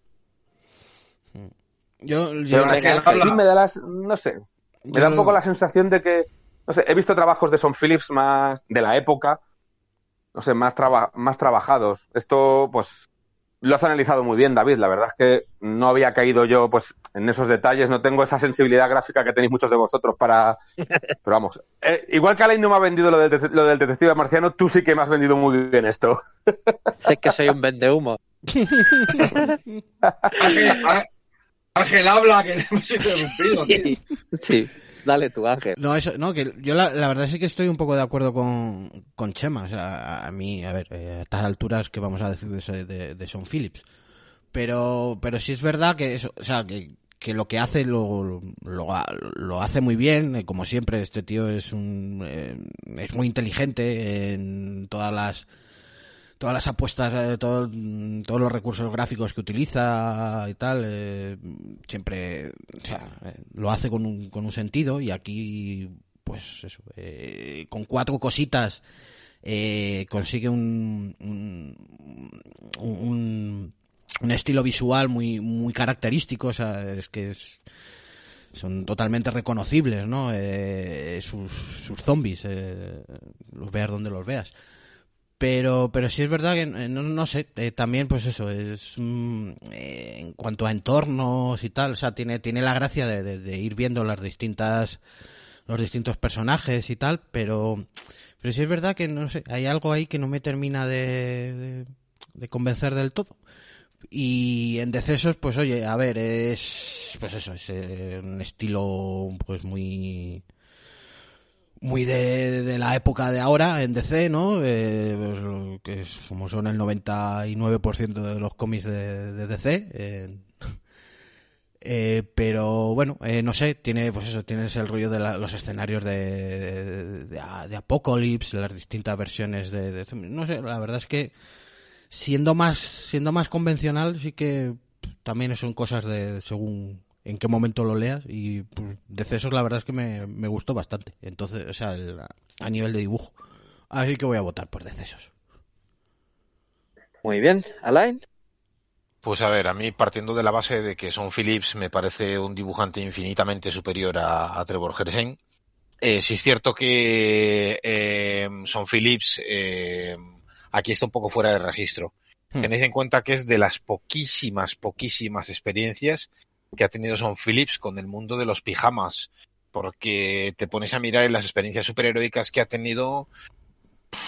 Yo, yo, Pero aún así, habla- sí me da las, no sé, me yo- da un poco la sensación de que, no sé, he visto trabajos de Sean Phillips más de la época, no sé, más traba, más trabajados. Esto, pues, lo has analizado muy bien, David. La verdad es que no había caído yo, pues, en esos detalles. No tengo esa sensibilidad gráfica que tenéis muchos de vosotros para, pero vamos, eh, igual que Alain no me ha vendido lo del, lo del detective marciano, tú sí que me has vendido muy bien esto. Sé que soy un vendehumo. Ángel, Á- Ángel habla, que hemos interrumpido, tío. Sí, dale tú, Ángel. No, eso, no, que yo la, la verdad sí que estoy un poco de acuerdo con, con Chema. O sea, a, a mí, a ver, eh, a estas alturas, ¿qué vamos a decir de, ese- de, de Sean Phillips? Pero, pero sí es verdad que eso, o sea, que, que lo que hace lo, lo, lo hace muy bien. eh, Como siempre, este tío es un, eh, es muy inteligente en todas las, todas las apuestas, eh, todo, todos los recursos gráficos que utiliza y tal, eh, siempre, o sea, eh, lo hace con un, con un sentido y aquí, pues eso, eh, con cuatro cositas eh, consigue un, un, un, un estilo visual muy, muy característico, o sea, es que es, son totalmente reconocibles, ¿no? Eh, sus, sus zombies, eh, los veas donde los veas. Pero, pero sí es verdad que no, no sé, eh, también pues eso, es mm, eh, en cuanto a entornos y tal, o sea, tiene, tiene la gracia de, de, de ir viendo las distintas, los distintos personajes y tal, pero, pero sí es verdad que no sé, hay algo ahí que no me termina de, de, de convencer del todo. Y en Decesos, pues oye, a ver, es, pues eso, es eh, un estilo pues muy... muy de, de la época de ahora en D C, ¿no? Eh, pues, lo que es, como son el noventa y nueve por ciento de los cómics de, de D C. Eh, eh, pero bueno, eh, no sé, tiene pues eso, tienes el rollo de la, los escenarios de, de, de Apocalypse, las distintas versiones de, de... No sé, la verdad es que siendo más siendo más convencional sí que también son cosas de según en qué momento lo leas y pues, Decesos la verdad es que me, me gustó bastante, entonces, o sea, el, a nivel de dibujo, así que voy a votar por Decesos. Muy bien, Alain. Pues a ver, a mí partiendo de la base de que Sean Phillips me parece un dibujante infinitamente superior a, a Trevor Hairsine, eh, sí es cierto que eh, Sean Phillips eh, aquí está un poco fuera de registro. Hmm. Tenéis en cuenta que es de las poquísimas, poquísimas experiencias que ha tenido Sean Phillips con el mundo de los pijamas, porque te pones a mirar en las experiencias superheroicas que ha tenido,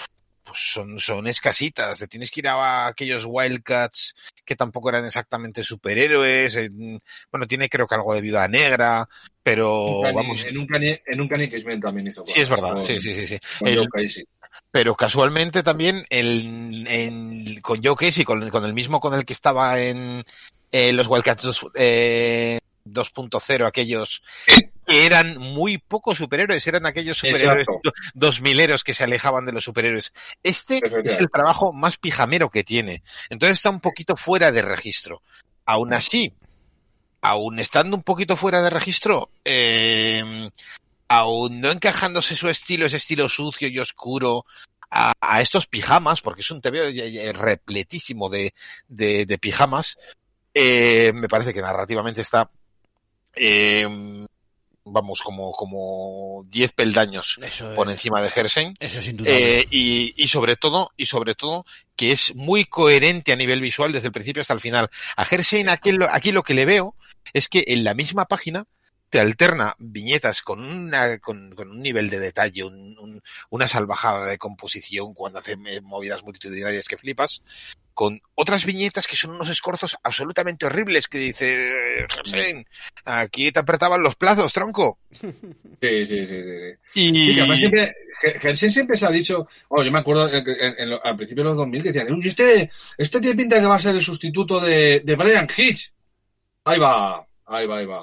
pues son, son escasitas. Te tienes que ir a aquellos Wildcats que tampoco eran exactamente superhéroes. En, bueno, tiene creo que algo de Viuda Negra, pero Cani, vamos. En un Cani, en un Cani X-Men también hizo. Sí, es verdad. Con, sí, sí, sí, sí. Con El, Joe Casey. Pero casualmente también el, en, con Joe Casey, con, con el mismo con el que estaba en, en los Wildcats dos, eh, dos punto cero, aquellos que eran muy pocos superhéroes, eran aquellos superhéroes do, dos mileros que se alejaban de los superhéroes. Este es el trabajo más pijamero que tiene. Entonces está un poquito fuera de registro. Aún así, aún estando un poquito fuera de registro, eh, aún no encajándose su estilo, ese estilo sucio y oscuro a, a estos pijamas, porque es un T V repletísimo de, de, de pijamas, eh, me parece que narrativamente está eh, vamos, como, como diez peldaños eso por es, encima de Hershey. Eso es indudable. Eh, y, y sobre todo, y sobre todo, que es muy coherente a nivel visual desde el principio hasta el final. A Hershey aquí, aquí lo que le veo es que en la misma página te alterna viñetas con una con, con un nivel de detalle, un, un, una salvajada de composición cuando hace movidas multitudinarias que flipas, con otras viñetas que son unos escorzos absolutamente horribles que dice, Gersen, aquí te apretaban los plazos, tronco. Sí, sí, sí, sí. Y... Sí, que además siempre, Gersen siempre se ha dicho, bueno, yo me acuerdo en, en, en, al principio de los dos mil que decían, este, este tiene pinta que va a ser el sustituto de, de Brian Hitch. Ahí va. Ahí va, ahí va.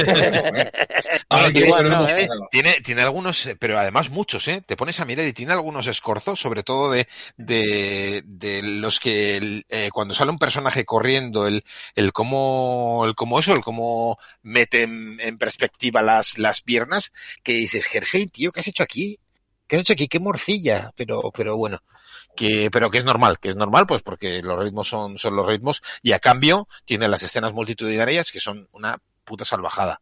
Ahora, tiene, igual, no, ¿eh? tiene, tiene algunos, pero además muchos, ¿eh? Te pones a mirar y tiene algunos escorzos, sobre todo de, de, de los que eh, cuando sale un personaje corriendo, el, el cómo, el cómo eso, el cómo mete en, en perspectiva las, las piernas, que dices, Hershey, tío, ¿qué has hecho aquí? ¿Qué has hecho aquí? ¡Qué morcilla! Pero, pero bueno. Que, pero que es normal, que es normal, pues porque los ritmos son, son los ritmos, y a cambio tiene las escenas multitudinarias que son una puta salvajada.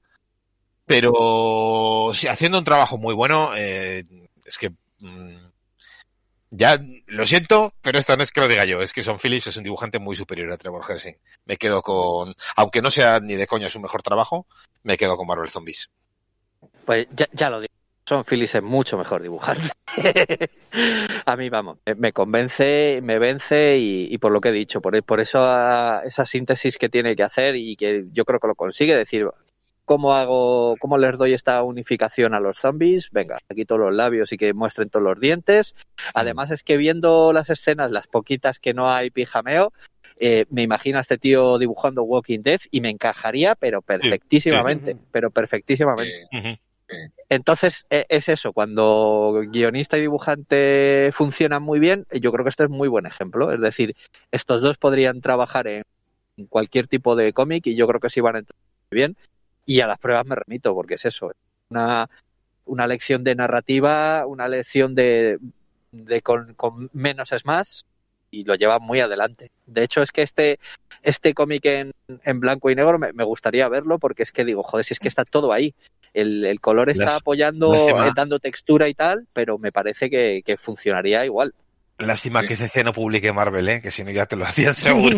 Pero sí, haciendo un trabajo muy bueno, eh, es que mmm, ya lo siento, pero esto no es que lo diga yo, es que Sean Phillips es un dibujante muy superior a Trevor Hershey. Me quedo con, aunque no sea ni de coña su mejor trabajo, me quedo con Marvel Zombies. Pues ya, ya lo digo. Sean Phillips es mucho mejor dibujante. A mí, vamos, me convence, me vence y, y por lo que he dicho, por, por eso a, esa síntesis que tiene que hacer y que yo creo que lo consigue, decir, ¿cómo hago, cómo les doy esta unificación a los zombies? Venga, aquí todos los labios y que muestren todos los dientes. Además es que viendo las escenas, las poquitas que no hay pijameo, eh, me imagino a este tío dibujando Walking Dead y me encajaría, pero perfectísimamente, sí, sí. pero perfectísimamente. Sí. Uh-huh. Entonces es eso, cuando guionista y dibujante funcionan muy bien, yo creo que esto es muy buen ejemplo, es decir, estos dos podrían trabajar en cualquier tipo de cómic y yo creo que sí van a entrar muy bien, y a las pruebas me remito porque es eso, una, una lección de narrativa, una lección de, de con, con menos es más, y lo llevan muy adelante. De hecho es que este este cómic en, en blanco y negro me, me gustaría verlo porque es que digo, joder, si es que está todo ahí. El, el color está Las, apoyando, eh, dando textura y tal, pero me parece que, que funcionaría igual. Lástima sí. que C C no publique Marvel, ¿eh? Que si no ya te lo hacían seguro.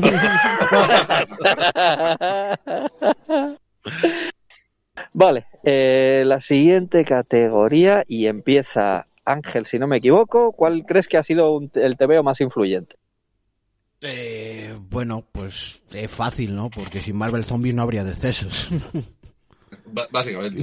Vale, eh, la siguiente categoría y empieza Ángel, si no me equivoco. ¿Cuál crees que ha sido un, el tebeo más influyente? Eh, bueno, pues es fácil, ¿no? Porque sin Marvel Zombies no habría decesos. B- básicamente.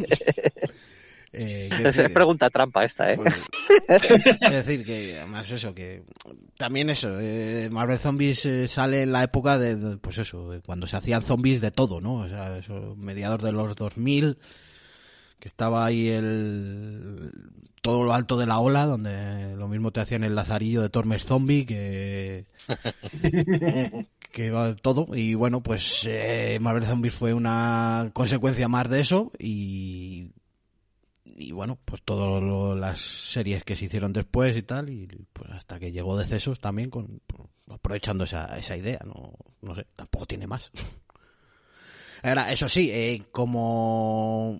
eh, decir, es pregunta trampa esta, ¿eh? Bueno, es decir, que además eso, que también eso, eh, Marvel Zombies eh, sale en la época de, de, pues eso, de cuando se hacían zombies de todo, ¿no? O sea, eso, mediados de los dos mil, que estaba ahí el todo lo alto de la ola, donde lo mismo te hacían el lazarillo de Tormes Zombie, que que va todo, y bueno, pues eh, Marvel Zombies fue una consecuencia más de eso, y y bueno, pues todas las series que se hicieron después y tal, y pues hasta que llegó Decesos también, con aprovechando esa esa idea, no no sé, tampoco tiene más. Ahora, eso sí, eh, como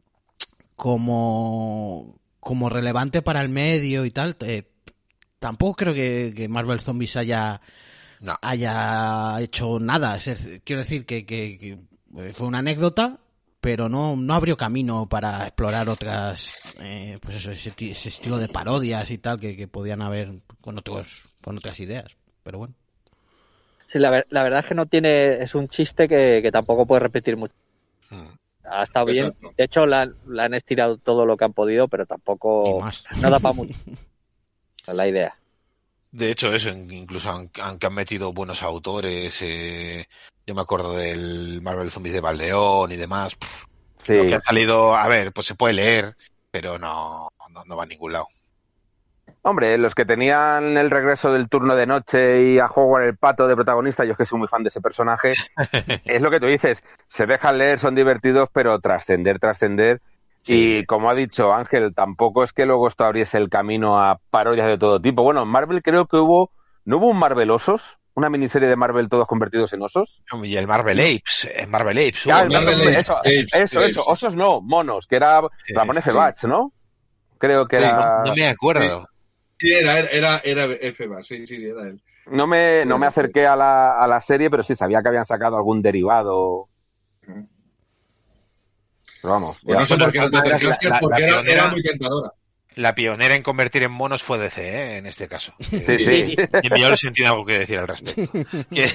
como como relevante para el medio y tal, eh, tampoco creo que, que Marvel Zombies haya no. haya hecho nada. Es, quiero decir que, que, que fue una anécdota pero no, no abrió camino para explorar otras, eh, pues eso, ese, ese estilo de parodias y tal que, que podían haber con otros, con otras ideas, pero bueno. Sí, la, ver, la verdad es que no tiene, es un chiste que, que tampoco puede repetir mucho. Ha estado bien, Exacto. de hecho la, la han estirado todo lo que han podido, pero tampoco no da para mucho. Esa es la idea. De hecho, eso, incluso han, han, han metido buenos autores. Eh, yo me acuerdo del Marvel Zombies de Valdeón y demás. Pff, Sí. Lo que ha salido, a ver, pues se puede leer, pero no, no, no va a ningún lado. Hombre, los que tenían el regreso del turno de noche y a Howard el Pato de protagonista, yo es que soy muy fan de ese personaje, es lo que tú dices, se dejan leer, son divertidos, pero trascender, trascender. Sí. Y como ha dicho Ángel, tampoco es que luego esto abriese el camino a parodias de todo tipo. Bueno, en Marvel creo que hubo, ¿no hubo un Marvel Osos? Una miniserie de Marvel todos convertidos en osos. Y el Marvel Apes, el Marvel Apes. Ya, uh, Marvel Marvel eso, Apes. eso, eso, eso, osos no, monos, que era Sí, Ramón F. sí. Batch, ¿no? Creo que Sí, era... no, no me acuerdo. Sí, era, era, era F B A, sí, sí, sí, era él. No me, no me acerqué a la, a la serie, pero sí sabía que habían sacado algún derivado. Pero vamos. Pues no sé por qué no te acercaste, La- la- porque la era, pionera- era muy tentadora. La pionera en convertir en monos fue D C, ¿eh? En este caso. Sí, sí. Y mi Olsen tiene algo que decir al respecto. Que-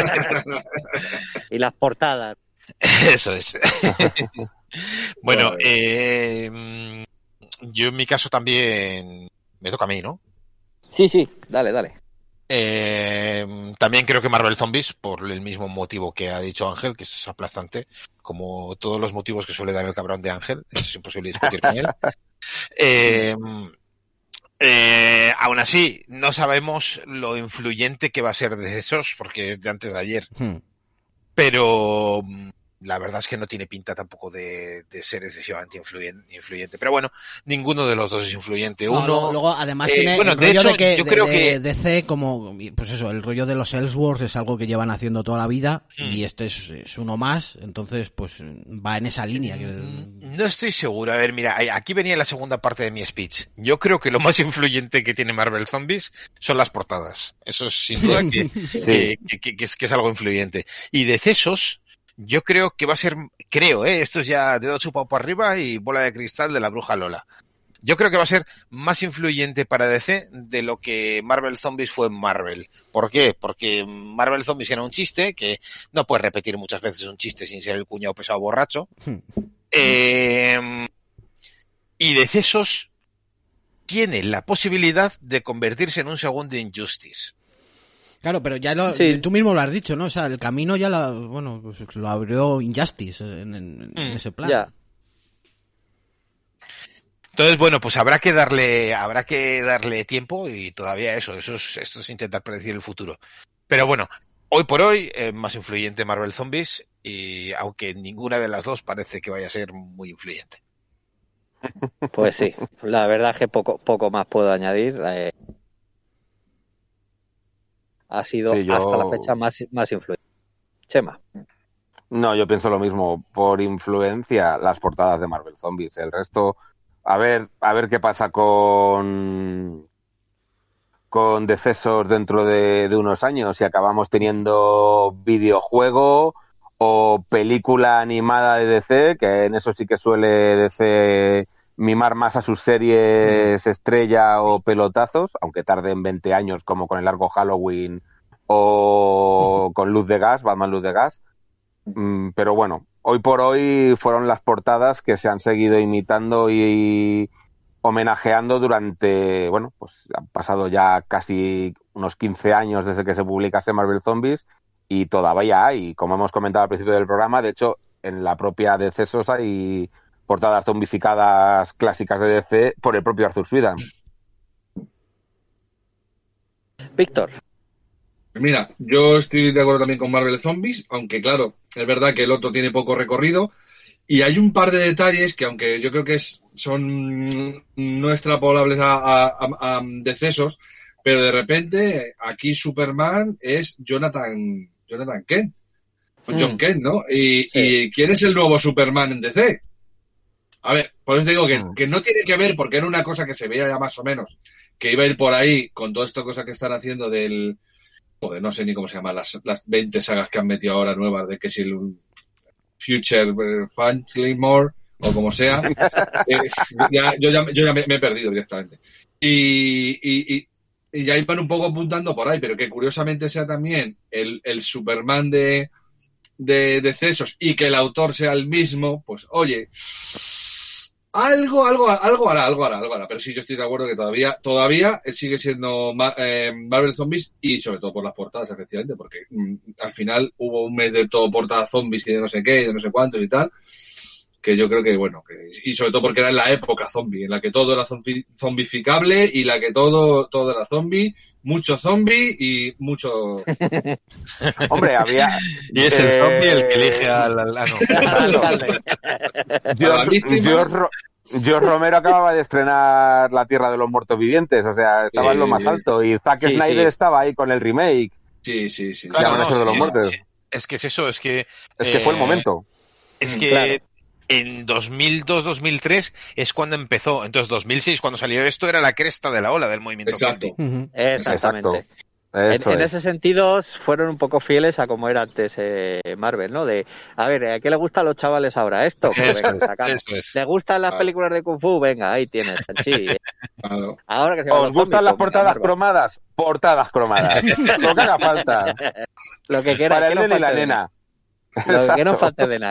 Y las portadas. Eso es. Bueno, eh, yo en mi caso también me toca a mí, ¿no? Sí, sí, dale, dale. Eh, también creo que Marvel Zombies, por el mismo motivo que ha dicho Ángel, que es aplastante, como todos los motivos que suele dar el cabrón de Ángel, es imposible discutir con él. Eh, eh, aún así, no sabemos lo influyente que va a ser de esos, porque es de antes de ayer. Hmm. Pero la verdad es que no tiene pinta tampoco de, de ser excesivamente influyen- influyente. Pero bueno, ninguno de los dos es influyente. No, Uno, luego, luego, además eh, tiene bueno, el de rollo hecho, de que yo de- creo de- que D C como pues eso, el rollo de los Elseworlds es algo que llevan haciendo toda la vida Mm. y este es, es uno más, entonces pues va en esa línea. Que... no estoy seguro. A ver, mira, aquí venía la segunda parte de mi speech. Yo creo que lo más influyente que tiene Marvel Zombies son las portadas. Eso es sin duda que, que, que- que es, que es algo influyente. Y de Cesos, yo creo que va a ser, creo, eh, esto es ya dedo chupado para arriba y bola de cristal de la bruja Lola. Yo creo que va a ser más influyente para D C de lo que Marvel Zombies fue en Marvel. ¿Por qué? Porque Marvel Zombies era un chiste, que no puedes repetir muchas veces un chiste sin ser el cuñado pesado borracho. Eh, y de Cesos tiene la posibilidad de convertirse en un segundo Injustice. Claro, pero ya lo, Sí. tú mismo lo has dicho, ¿no? O sea, el camino ya la, bueno, pues lo abrió Injustice en, en- en Mm. ese plan. Ya. Entonces, bueno, pues habrá que darle, habrá que darle tiempo y todavía eso, eso es, esto es intentar predecir el futuro. Pero bueno, hoy por hoy, eh, más influyente Marvel Zombies, y aunque ninguna de las dos parece que vaya a ser muy influyente. Pues sí, la verdad es que poco, poco más puedo añadir. Eh, ha sido Sí, yo- hasta la fecha más, más influyente. Chema. No, yo pienso lo mismo. Por influencia, las portadas de Marvel Zombies. El resto, a ver, a ver qué pasa con con decesos dentro de, de unos años. Si acabamos teniendo videojuego o película animada de D C, que en eso sí que suele D C mimar más a sus series estrella o pelotazos, aunque tarden veinte años, como con el largo Halloween o con Luz de Gas, Batman Luz de Gas. Mm, pero bueno, hoy por hoy fueron las portadas que se han seguido imitando y homenajeando durante, bueno, pues han pasado ya casi unos quince años desde que se publicase Marvel Zombies y todavía hay, como hemos comentado al principio del programa, de hecho, en la propia D C SOS hay portadas zombificadas clásicas de D C por el propio Arthur Sweden. Víctor. Mira, yo estoy de acuerdo también con Marvel Zombies, aunque claro, es verdad que el otro tiene poco recorrido y hay un par de detalles que aunque yo creo que es, son no extrapolables a, a, a, a decesos, pero de repente aquí Superman es Jonathan Jonathan Kent, o John Mm. Kent, ¿no? Y, Sí. y ¿quién es el nuevo Superman en D C? A ver, por eso te digo que, Mm. que no tiene que ver, porque era una cosa que se veía ya más o menos, que iba a ir por ahí con toda esta cosa que están haciendo del... Joder, no sé ni cómo se llaman las, las veinte sagas que han metido ahora nuevas de que si el, Future Franklin o como sea, eh, ya, yo ya, yo ya me, me he perdido directamente. Y, y, y, y ya iban un poco apuntando por ahí, pero que curiosamente sea también el, el Superman de, de, de Cesos y que el autor sea el mismo, pues oye, algo, algo, algo hará, algo hará, algo hará. Pero sí, yo estoy de acuerdo que todavía, todavía sigue siendo eh, Marvel Zombies y sobre todo por las portadas, efectivamente, porque mm, al final hubo un mes de todo portada zombies y de no sé qué, y de no sé cuántos y tal, que yo creo que, bueno, que, y sobre todo porque era en la época zombie, en la que todo era zombi, zombificable y la que todo, todo era zombie, mucho zombie y mucho... Hombre, había... Y es el eh... zombie el que elige al... al, al, al George, George, George Romero acababa de estrenar La Tierra de los Muertos Vivientes, o sea, estaba sí, en lo más alto, y Zack sí, Snyder sí. estaba ahí con el remake. Sí, sí, sí. Claro, no, de los es, muertos. Es que es eso, es que... Es que eh, fue el momento. Es que... Claro. En dos mil dos dos mil tres es cuando empezó. Entonces, dos mil seis, cuando salió esto, era la cresta de la ola del movimiento. Exacto. Uh-huh. Exactamente. Exacto. En, en ese sentido, fueron un poco fieles a como era antes eh, Marvel, ¿no? De, a ver, ¿a qué le gustan los chavales ahora? Esto, pues venga, sacamos. Es. ¿Le gustan las películas de Kung Fu? Venga, ahí tienes. Sí. Claro. Ahora que se ¿Os gustan las portadas Marvel. cromadas? Portadas cromadas. Lo que haga falta. Lo que quiera. Para el no nene y la nena. Lo Exacto. que no falte de nada.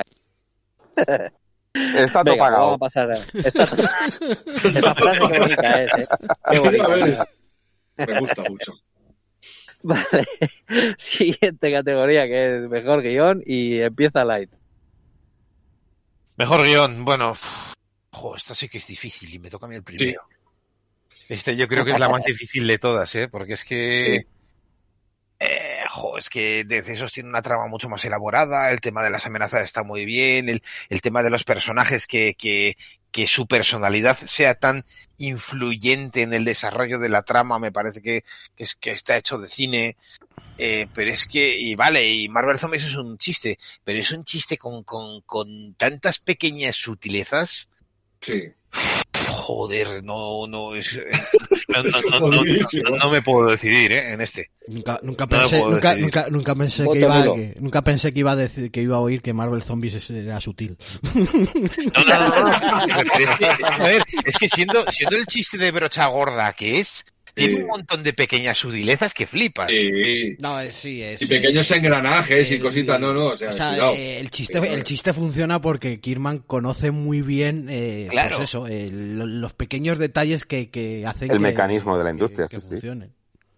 Está todo Venga, pagado. Vamos a pasar. Esta, esta frase que bonita es, ¿eh? Qué bonita. Me gusta mucho. Vale. Siguiente categoría, que es mejor guión, y empieza Light. Mejor guión, bueno. Jo, esta sí que es difícil y me toca a mí el primero. Sí. Este yo creo que es la más difícil de todas, ¿eh? Porque es que... Sí. Eh, jo, es que de Cesos tiene una trama mucho más elaborada, el tema de las amenazas está muy bien, el, el tema de los personajes, que, que, que su personalidad sea tan influyente en el desarrollo de la trama, me parece que, que, es, que está hecho de cine, eh, pero es que, y vale, y Marvel Zombies es un chiste, pero es un chiste con, con, con tantas pequeñas sutilezas. Sí. Joder, no, no es, no, no, no, no, no, no me puedo decidir, ¿eh? En este. Nunca, nunca pensé, no nunca, nunca, nunca pensé que iba, que, nunca pensé que iba a decir, que iba a oír que Marvel Zombies era sutil. No, no, no, no, no. Pero es que, es, a ver, es que siendo, siendo el chiste de brocha gorda que es, tiene sí. un montón de pequeñas sutilezas que flipas. Sí. No, sí, es, y pequeños eh, engranajes el, y cositas, no, no, o sea, o sea eh, el chiste, el chiste funciona porque Kirkman conoce muy bien, eh, claro. pues eso, eh, los pequeños detalles que, que hacen el que, mecanismo de la industria, que, que sí, funcionen.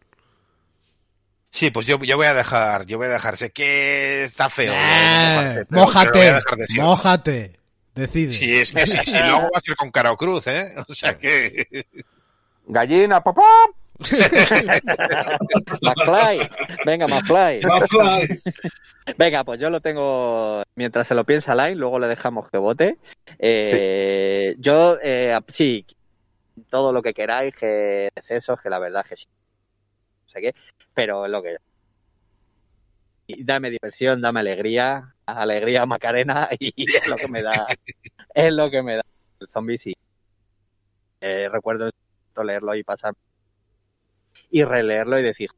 Sí, pues yo, yo voy a dejar, yo voy a dejar, sé que está feo. Eh, ¿no? Mójate, mójate, decide. Sí, es que sí, sí, luego va a ser con cara o cruz, ¿eh? O sea que... Gallina, papá. McFly, venga, McFly. McFly. Venga, pues yo lo tengo mientras se lo piensa Line, luego le dejamos que vote. Eh, sí. Yo, eh, sí, todo lo que queráis, que es eso, que la verdad es que sí. No sé qué, pero es lo que... Y dame diversión, dame alegría, alegría Macarena, y es lo que me da, es lo que me da el zombie, sí. Eh, recuerdo leerlo y pasar y releerlo y decir.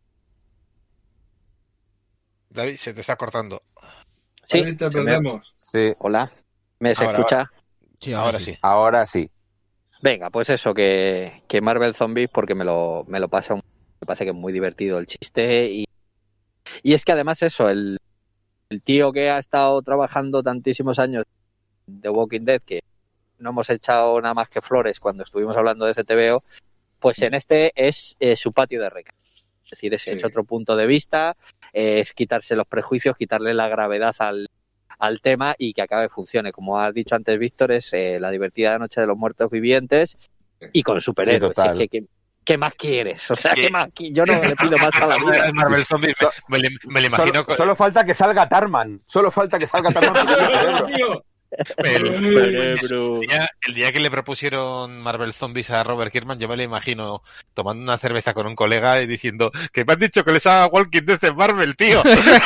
David, se te está cortando. Sí, Ahí te perdemos. Sí. Hola, ¿me se ahora, escucha? Ahora. Sí, ahora, ahora sí. sí. Ahora sí. Venga, pues eso, que, que Marvel Zombies, porque me lo, me lo pasa, un, me parece que es muy divertido el chiste, y, y es que además eso, el, el tío que ha estado trabajando tantísimos años de Walking Dead, que no hemos echado nada más que flores cuando estuvimos hablando de ese T V O, pues en este es eh, su patio de recreo. Es decir, es, sí. es otro punto de vista, eh, es quitarse los prejuicios, quitarle la gravedad al, al tema y que acabe funcione. Como has dicho antes, Víctor, es eh, la divertida Noche de los Muertos Vivientes y con superhéroes. Sí, es que, que, ¿qué más quieres? O sea, ¿qué más? Yo no le pido más a la vida. Marvel Zombies, me, me, me lo imagino. Solo, solo falta que salga Tarman. Solo falta que salga Tarman. Pero, pero el, día, el día que le propusieron Marvel Zombies a Robert Kirkman, yo me lo imagino tomando una cerveza con un colega y diciendo que me han dicho que les haga Walking Dead en Marvel, tío.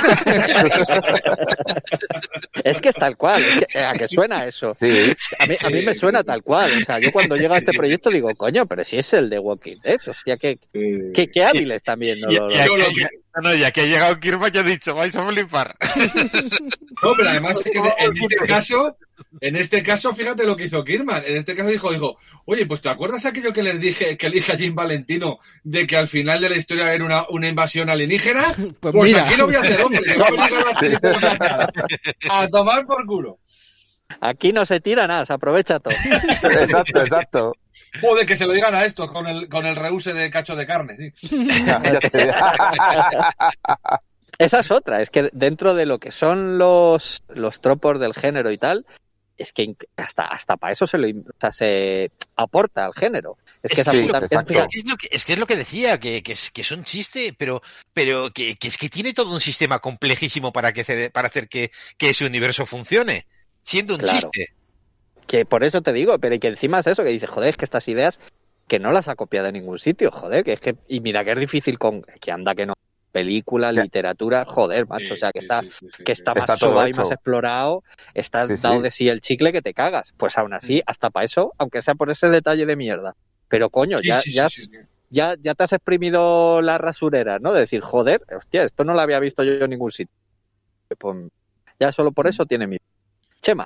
Es que es tal cual, es que, ¿a qué suena eso? Sí. A mí, a mí me suena tal cual, o sea, yo cuando llega a este proyecto digo, coño, pero si es el de Walking Dead, hostia, qué, qué, qué hábiles también. ¿No? Y, Lo, y, aquí, No, no, ya que ha llegado Kirman ya ha dicho, vais a flipar. No, pero además es que en este caso, en este caso, fíjate lo que hizo Kirman. En este caso dijo, dijo, oye, pues ¿te acuerdas aquello que les dije, que elige a Jim Valentino, de que al final de la historia era una, una invasión alienígena? Pues, Pues mira. aquí no voy a hacer hombre, que voy a venir con la cinta de la cara. A tomar por culo. Aquí no se tira nada, se aprovecha todo. Exacto, exacto. Joder, que se lo digan a esto con el, con el reuse de cacho de carne, sí. Ya te- Esa es otra, es que dentro de lo que son los, los tropos del género y tal, es que inc- hasta, hasta para eso se lo in- o sea, se aporta al género. Es que Es esa que- puta exacto. pieza- Es que es lo que, es que, es lo que decía, que, que, es, que es un chiste, pero, pero que, que es que tiene todo un sistema complejísimo para, que, ce- para hacer que, que ese universo funcione, siendo un Claro. chiste. que por eso te digo, pero y que encima es eso, que dices, joder, es que estas ideas que no las ha copiado de ningún sitio, joder, que es que, y mira que es difícil con, que anda que no, película, Ya. literatura, joder, macho, Sí, o sea, que sí, está, sí, sí, sí, que sí. está, Está más todo sobado y hecho. más explorado, está Sí, dado sí. de sí el chicle que te cagas, pues aún así, hasta para eso, aunque sea por ese detalle de mierda, pero coño, Sí, ya, sí, sí, ya, sí, sí. ya, ya te has exprimido las rasureras, ¿no? De decir, joder, hostia, esto no lo había visto yo en ningún sitio. Pues, ya solo por eso tiene mi... Chema.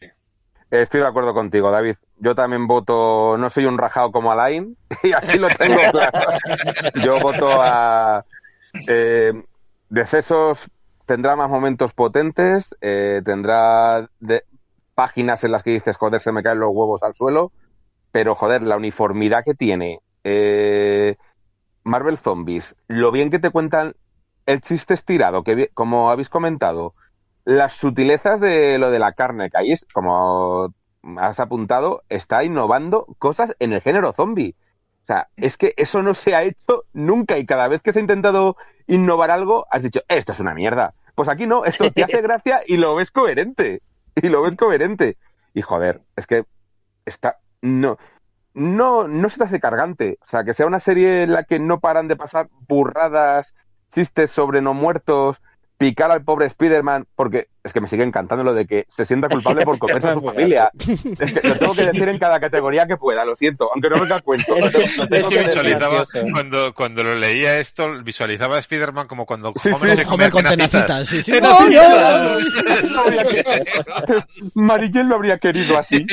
Estoy de acuerdo contigo, David. Yo también voto, no soy un rajado como Alain, y aquí lo tengo claro. Yo voto a eh, Decesos, tendrá más momentos potentes, eh, tendrá de, páginas en las que dices, joder, se me caen los huevos al suelo, pero joder, la uniformidad que tiene eh, Marvel Zombies, lo bien que te cuentan el chiste estirado, que vi- como habéis comentado, las sutilezas de lo de la carne, que ahí es, como has apuntado, está innovando cosas en el género zombie. O sea, es que eso no se ha hecho nunca y cada vez que se ha intentado innovar algo, has dicho, esto es una mierda. Pues aquí no, esto te hace gracia y lo ves coherente. Y lo ves coherente. Y joder, es que está... No, no, no se te hace cargante. O sea, que sea una serie en la que no paran de pasar burradas, chistes sobre no muertos, picar al pobre Spider-Man, porque es que me sigue encantando lo de que se sienta culpable por comerse a su familia. Es que lo tengo que decir en cada categoría que pueda, lo siento, aunque no venga a cuento. Lo tengo, lo Es tengo que que decir. visualizaba, gracioso. cuando, cuando lo leía esto, visualizaba a Spider-Man como cuando Sí, Homer sí. se Comer come con tenacitas. tenacitas, sí, sí. Tenacitas. No habría que- Marillén lo habría querido así.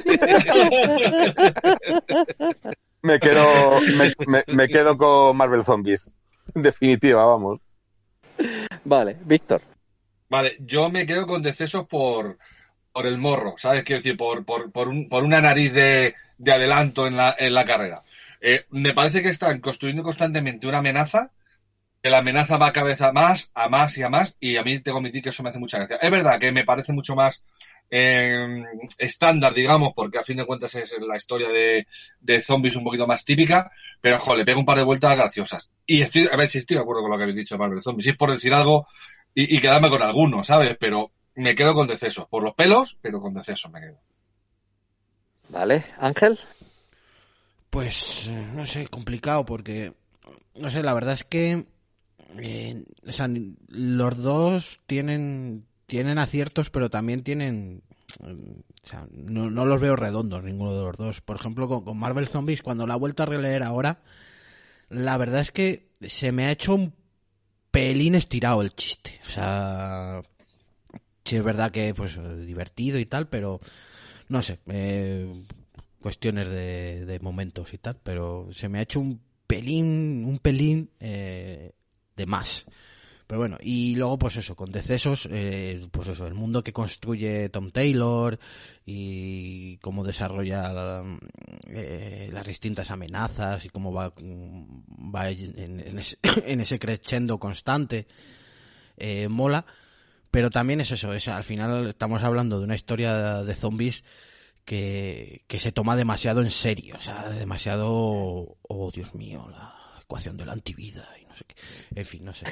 Me quedo, me, me- me quedo con Marvel Zombies. En definitiva, vamos. Vale, Víctor. Vale, yo me quedo con Decesos por, por el morro, ¿sabes? Quiero decir, por, por, por, un, por una nariz de, de adelanto en la, en la carrera. Eh, me parece que están construyendo constantemente una amenaza, que la amenaza va cada vez a más, a más y a más, y a mí tengo que admitir que eso me hace mucha gracia. Es verdad que me parece mucho más eh, estándar, digamos, porque a fin de cuentas es la historia de, de zombies un poquito más típica, pero, joder, le pega un par de vueltas graciosas. Y estoy, a ver si estoy de acuerdo con lo que habéis dicho de Marvel Zombies. Si es por decir algo y, y quedarme con alguno, ¿sabes? Pero me quedo con Decesos. Por los pelos, pero con Decesos me quedo. Vale, Ángel. Pues eh, no sé, complicado porque, no sé, la verdad es que eh, o sea, ni- los dos tienen tienen aciertos, pero también tienen, eh, o sea, no, no los veo redondos ninguno de los dos. Por ejemplo, con, con Marvel Zombies, cuando la he vuelto a releer ahora, la verdad es que se me ha hecho un pelín estirado el chiste. O sea, sí es verdad que pues divertido y tal, pero no sé, eh, cuestiones de, de momentos y tal, pero se me ha hecho un pelín, un pelín eh, de más. Pero bueno, y luego pues eso, con Decesos, eh, pues eso, el mundo que construye Tom Taylor y cómo desarrolla la- eh, las distintas amenazas y cómo va, va en, en ese, en ese crescendo constante, eh, mola. Pero también es eso, es, al final estamos hablando de una historia de zombies que, que se toma demasiado en serio, o sea, demasiado, oh Dios mío, la ecuación de la antivida y no sé qué, en fin, no sé.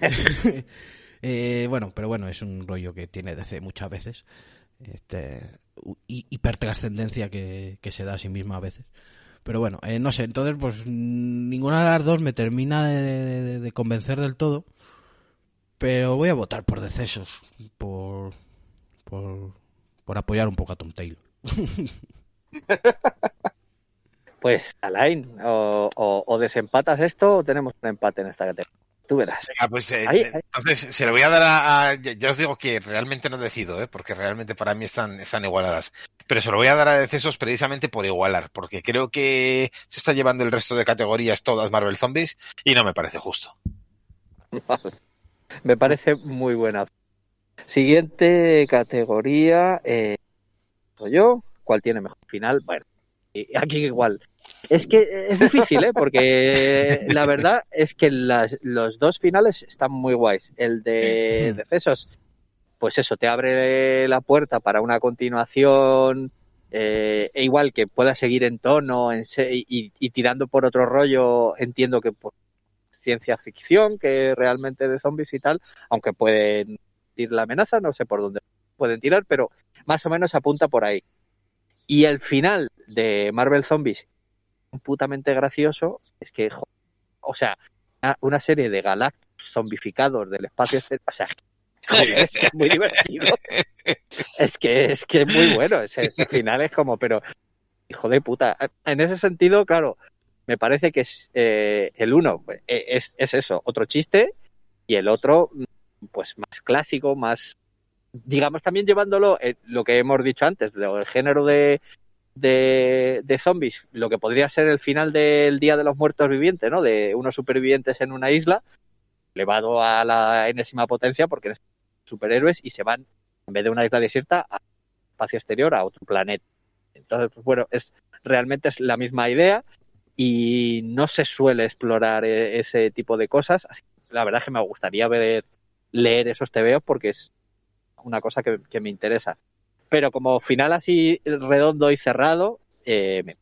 eh, bueno, pero bueno, es un rollo que tiene D C muchas veces, este, hi- hipertrascendencia que, que se da a sí misma a veces. Pero bueno, eh, no sé, entonces pues ninguna de las dos me termina de, de, de convencer del todo, pero voy a votar por Decesos, por, por, por apoyar un poco a Tom Taylor. Pues, Alain, o, o, o desempatas esto o tenemos un empate en esta categoría. Tú verás. Venga, pues eh, Ahí, ahí. entonces se lo voy a dar a, a- ya os digo que realmente no decido, ¿eh? Porque realmente para mí están, están igualadas. Pero se lo voy a dar a Decesos precisamente por igualar, porque creo que se está llevando el resto de categorías todas Marvel Zombies y no me parece justo. Me parece muy buena. Siguiente categoría, eh, soy yo. ¿Cuál tiene mejor final? Bueno, y aquí igual. Es que es difícil, ¿eh? Porque la verdad es que las, los dos finales están muy guays. El de Decesos, pues eso, te abre la puerta para una continuación, eh, e igual que pueda seguir en tono en se- y, y tirando por otro rollo, entiendo que por ciencia ficción, que realmente de zombies y tal, aunque pueden ir la amenaza, no sé por dónde pueden tirar, pero más o menos apunta por ahí. Y el final de Marvel Zombies, putamente gracioso, es que, jo- o sea, una, una serie de Galactus zombificados del espacio exterior, o sea, joder, es que es muy divertido. Es que es que es muy bueno. Ese, ese final es como, pero, hijo de puta. En ese sentido, claro, me parece que es eh, el uno, pues, eh, es, es eso, otro chiste, y el otro, pues más clásico, más, digamos, también llevándolo, eh, lo que hemos dicho antes, lo- el género de, de, de zombies, lo que podría ser el final del Día de los Muertos Vivientes, ¿no? De unos supervivientes en una isla, elevado a la enésima potencia, porque eres superhéroes y se van, en vez de una isla desierta, a espacio exterior, a otro planeta. Entonces, pues bueno, es realmente es la misma idea y no se suele explorar eh, ese tipo de cosas. Así que la verdad es que me gustaría ver leer esos tebeos porque es una cosa que, que me interesa. Pero como final así redondo y cerrado, eh, me,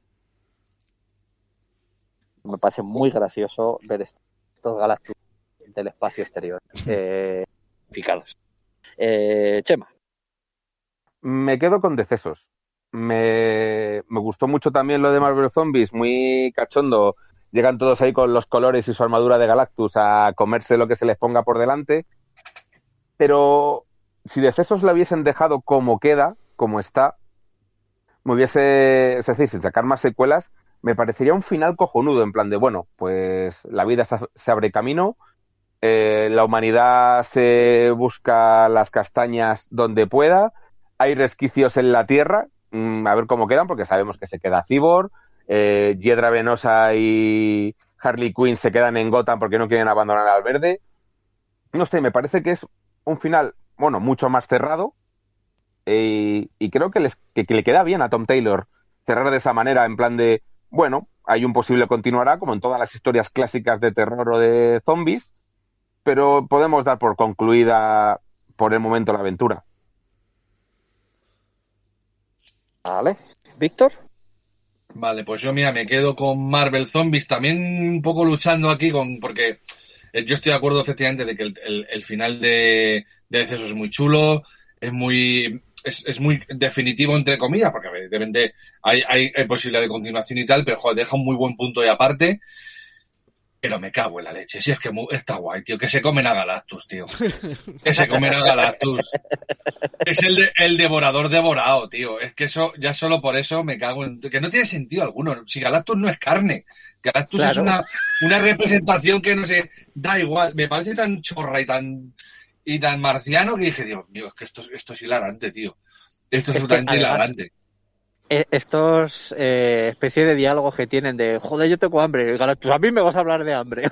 me parece muy gracioso ver estos Galactus del espacio exterior eh, picados. Eh, Chema. Me quedo con Decesos. Me, me gustó mucho también lo de Marvel Zombies, muy cachondo. Llegan todos ahí con los colores y su armadura de Galactus a comerse lo que se les ponga por delante. Pero si Decesos la hubiesen dejado como queda, como está, me hubiese, es decir, sin sacar más secuelas, me parecería un final cojonudo, en plan de, bueno, pues la vida se, se abre camino, eh, la humanidad se busca las castañas donde pueda, hay resquicios en la Tierra, mmm, a ver cómo quedan, porque sabemos que se queda Cyborg, eh, Hiedra Venosa y Harley Quinn se quedan en Gotham porque no quieren abandonar al verde. No sé, me parece que es un final, bueno, mucho más cerrado, eh, y creo que, les, que, que le queda bien a Tom Taylor cerrar de esa manera, en plan de, bueno, hay un posible continuará, como en todas las historias clásicas de terror o de zombies, pero podemos dar por concluida por el momento la aventura. Vale. Víctor. Vale, pues yo mira, me quedo con Marvel Zombies, también un poco luchando aquí con, porque eh, yo estoy de acuerdo efectivamente de que el, el, el final de, de Decesos es muy chulo, es muy, es, es muy definitivo entre comillas, porque evidentemente hay, hay, hay posibilidad de continuación y tal, pero joder, deja un muy buen punto y aparte. Pero me cago en la leche. Si es que mu- está guay, tío. Que se comen a Galactus, tío. Que se comen a Galactus. Es el, de- el devorador devorado, tío. Es que eso, ya solo por eso me cago en... Que no tiene sentido alguno. Si Galactus no es carne. Galactus Claro. es una, una representación que no sé... Da igual. Me parece tan chorra y tan... Y tan marciano que dije, Dios mío, es que esto, esto es hilarante, tío. Esto es Es que, absolutamente además, hilarante. eh, estos eh, especie de diálogos que tienen de joder, yo tengo hambre, Galactus, a mí me vas a hablar de hambre.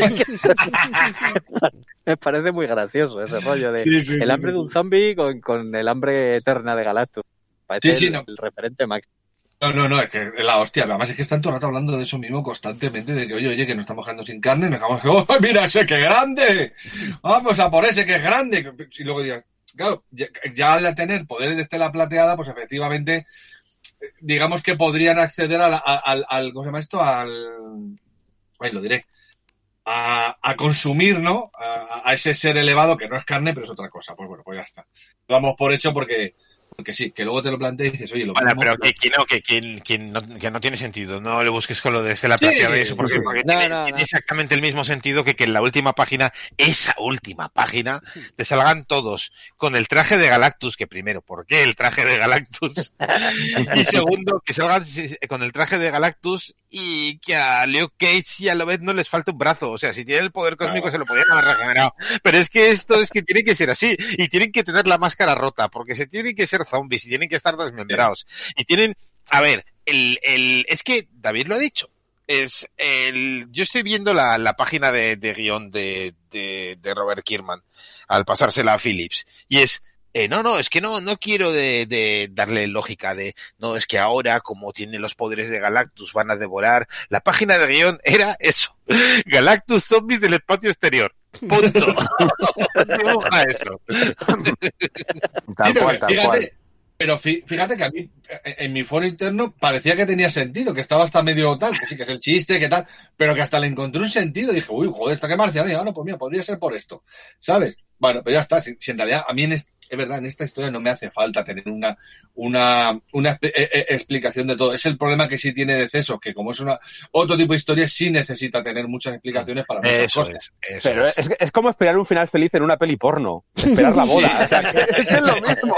Me parece muy gracioso ese rollo de Sí, sí, el sí, hambre sí, de un sí. zombie con, con el hambre eterna de Galactus. Parece Sí, sí, el, no. el referente máximo. No, no, no, es que la hostia, además es que están todo el rato hablando de eso mismo constantemente, de que oye, oye, que nos estamos quedando sin carne, nos dejamos que, ¡oh, mira ese que grande! Vamos a por ese que es grande. Y luego digas, claro, ya, ya al tener poderes de estela plateada, pues efectivamente, digamos que podrían acceder al, al, al ¿cómo se llama esto? Al, ay, lo diré, a, a consumir, ¿no? A, a ese ser elevado que no es carne, pero es otra cosa. Pues bueno, pues ya está. Lo damos por hecho porque, porque sí, que luego te lo planteas y dices, oye, lo Bueno, mismo... pero que, que no, que, que, que no, que no tiene sentido. No le busques con lo de Estela Sí, Plateada y eso, porque, sí. porque No, tiene, no, tiene no. exactamente el mismo sentido que que en la última página, esa última página, te salgan todos con el traje de Galactus, que primero, ¿por qué el traje de Galactus? Y segundo, que salgan con el traje de Galactus y que a Luke Cage y a Lobez no les falta un brazo. O sea, si tienen el poder cósmico se lo podrían haber regenerado. Pero es que esto es que tiene que ser así. Y tienen que tener la máscara rota, porque se tienen que ser zombies y tienen que estar desmembrados. Y tienen, a ver, el, el, es que David lo ha dicho. Es el, yo estoy viendo la, la página de, de guión de, de, de Robert Kirkman al pasársela a Phillips. Y es, Eh, no, no, es que no, no quiero de, de darle lógica de, no, es que ahora, como tiene los poderes de Galactus, van a devorar. La página de guión era eso. Galactus zombies del espacio exterior. Punto. Dibuja eso. Tal Sí, cual, tal fíjate, cual. pero fí- fíjate que a mí, en mi foro interno, parecía que tenía sentido, que estaba hasta medio tal, que sí que es el chiste, que tal, pero que hasta le encontré un sentido. Dije, uy, joder, está que marciano. Y ahora, pues mira, podría ser por esto, ¿sabes? Bueno, pero ya está. Si, si en realidad, a mí en este, es verdad, en esta historia no me hace falta tener una, una, una eh, eh, explicación de todo. Es el problema que sí tiene Decesos, que como es una, otro tipo de historia, sí necesita tener muchas explicaciones para muchas Eso cosas. es, eso Pero es. es, es como esperar un final feliz en una peli porno. Esperar la boda. Sí. O sea, que es que es lo mismo.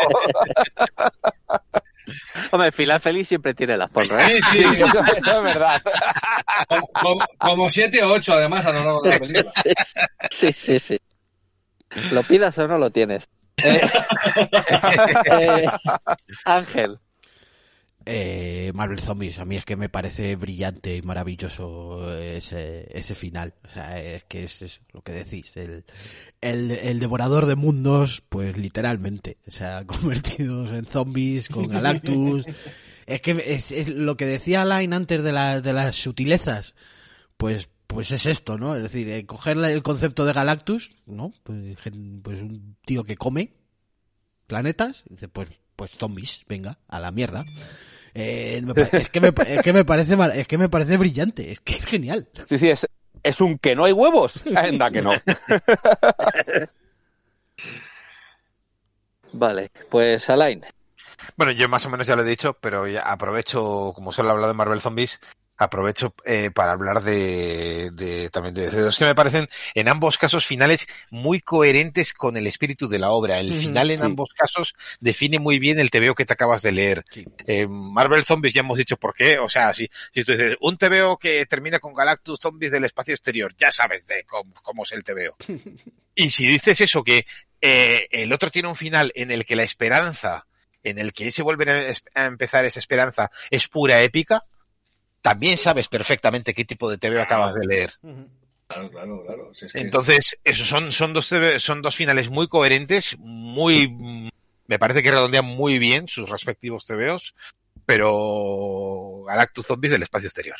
Hombre, final feliz siempre tiene las porras, ¿eh? Sí, sí, Sí, eso, eso es verdad. como, como, como siete o ocho además a lo largo de la película. Sí, sí, sí. Lo pidas o no lo tienes. Eh, eh, Ángel. Eh, Marvel Zombies, a mí es que me parece brillante y maravilloso ese, ese final. O sea, es que es, es lo que decís. El, el, el devorador de mundos, pues literalmente. O sea, convertidos en zombies con Galactus. Es que es, es lo que decía Alain antes de, la, de las sutilezas. Pues pues es esto, ¿no? Es decir, eh, coger el concepto de Galactus, ¿no? Pues, pues un tío que come planetas, dice, pues pues zombies, venga, a la mierda. Eh, me pa- es que me es que me parece mar- es que me parece brillante, es que es genial. Sí, sí, es, es un que no hay huevos. Anda que no. Vale, pues Alain. Bueno, yo más o menos ya lo he dicho, pero ya aprovecho, como solo he hablado de Marvel Zombies, aprovecho eh, para hablar de, de también de los que me parecen en ambos casos finales muy coherentes con el espíritu de la obra. El Ujú, final en sí. ambos casos define muy bien el tebeo que te acabas de leer. Sí. Eh, Marvel Zombies ya hemos dicho por qué, o sea, si, si tú dices un tebeo que termina con Galactus Zombies del espacio exterior, ya sabes de cómo, cómo es el tebeo. Y si dices eso, que eh, el otro tiene un final en el que la esperanza, en el que se vuelve a, a empezar esa esperanza, es pura épica, también sabes perfectamente qué tipo de tebeo acabas de leer. Claro, claro, claro. Si es que- Entonces, esos son, son dos tebe- son dos finales muy coherentes, muy, me parece que redondean muy bien sus respectivos tebeos, pero Galactus Zombies del espacio exterior.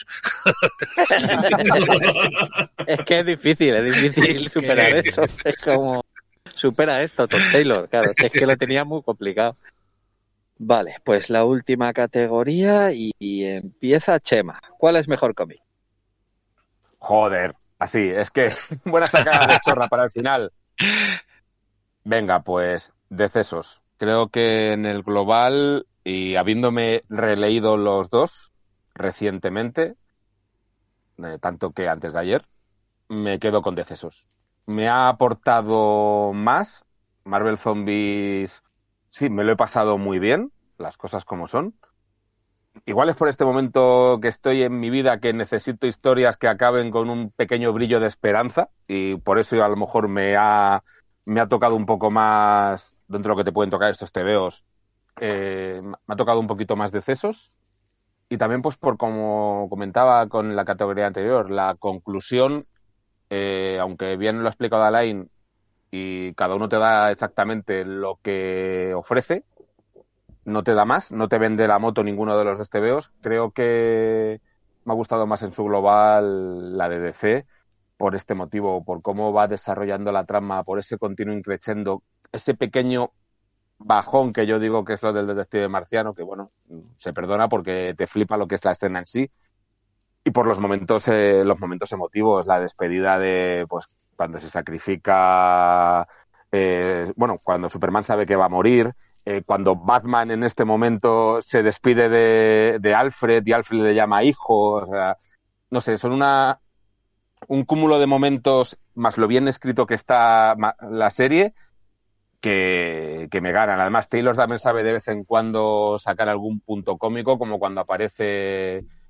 Es que es difícil, es difícil Es que- superar eso. Es como, supera esto, Tom Taylor, claro, es que lo tenía muy complicado. Vale, pues la última categoría y, y empieza Chema. ¿Cuál es mejor cómic? Joder, así, es que buena sacada de chorra para el final. Venga, pues, Decesos. Creo que en el global, y habiéndome releído los dos recientemente, eh, tanto que antes de ayer, me quedo con Decesos. Me ha aportado más. Marvel Zombies, sí, me lo he pasado muy bien, las cosas como son. Igual es por este momento que estoy en mi vida que necesito historias que acaben con un pequeño brillo de esperanza y por eso a lo mejor me ha, me ha tocado un poco más, dentro de lo que te pueden tocar estos tebeos, eh, me ha tocado un poquito más Decesos y también pues por como comentaba con la categoría anterior, la conclusión, eh, aunque bien lo ha explicado Alain y cada uno te da exactamente lo que ofrece, no te da más, no te vende la moto ninguno de los dos tebeos. Creo que me ha gustado más en su global la de D C por este motivo, por cómo va desarrollando la trama, por ese continuo increchendo, ese pequeño bajón que yo digo que es lo del detective marciano, que bueno, se perdona porque te flipa lo que es la escena en sí, y por los momentos, eh, los momentos emotivos, la despedida de, pues, cuando se sacrifica, eh, bueno, cuando Superman sabe que va a morir, eh, cuando Batman en este momento se despide de, de Alfred y Alfred le llama hijo, o sea, no sé, son una un cúmulo de momentos, más lo bien escrito que está la serie, que, que me ganan. Además, Taylor también sabe de vez en cuando sacar algún punto cómico, como cuando aparece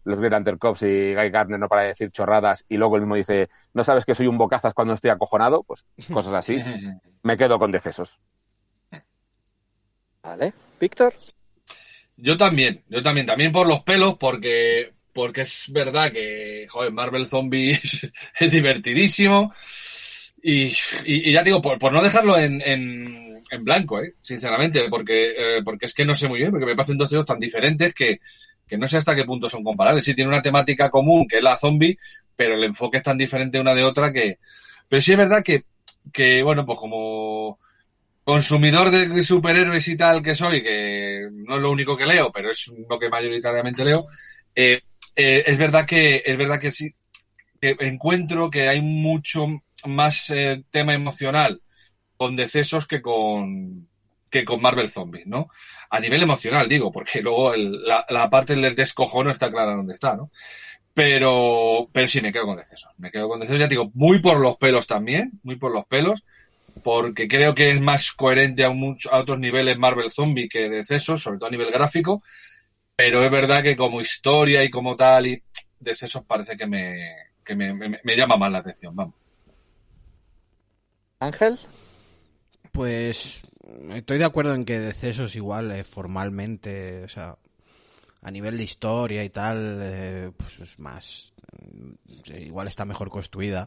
los Green Lantern Corps y Guy Gardner no para de decir chorradas y luego él mismo dice, ¿no sabes que soy un bocazas cuando estoy acojonado? Pues cosas así. Me quedo con Decesos. Vale. ¿Víctor? Yo también, yo también, también por los pelos, porque, porque es verdad que, joder, Marvel Zombies es divertidísimo. Y, y, y ya digo, por, por no dejarlo en, en, en blanco, eh, sinceramente, porque, eh, porque es que no sé muy bien, porque me parecen dos juegos tan diferentes que, que no sé hasta qué punto son comparables. Sí, tiene una temática común, que es la zombie, pero el enfoque es tan diferente una de otra que... Pero sí es verdad que, que bueno, pues como consumidor de superhéroes y tal que soy, que no es lo único que leo, pero es lo que mayoritariamente leo, eh, eh, es verdad que es verdad que sí, que encuentro que hay mucho más eh, tema emocional con Decesos que con que con Marvel Zombies, ¿no? A nivel emocional, digo, porque luego el, la, la parte del descojono está clara dónde está, ¿no? Pero, pero sí, me quedo con Decesos. Me quedo con Decesos, ya digo, muy por los pelos también, muy por los pelos, porque creo que es más coherente a, mucho, a otros niveles Marvel Zombie que Decesos, sobre todo a nivel gráfico, pero es verdad que como historia y como tal, y Decesos parece que me, que me, me, me llama más la atención, vamos. ¿Ángel? Pues estoy de acuerdo en que Decesos igual eh, formalmente, o sea, a nivel de historia y tal, eh, pues es más, eh, igual está mejor construida.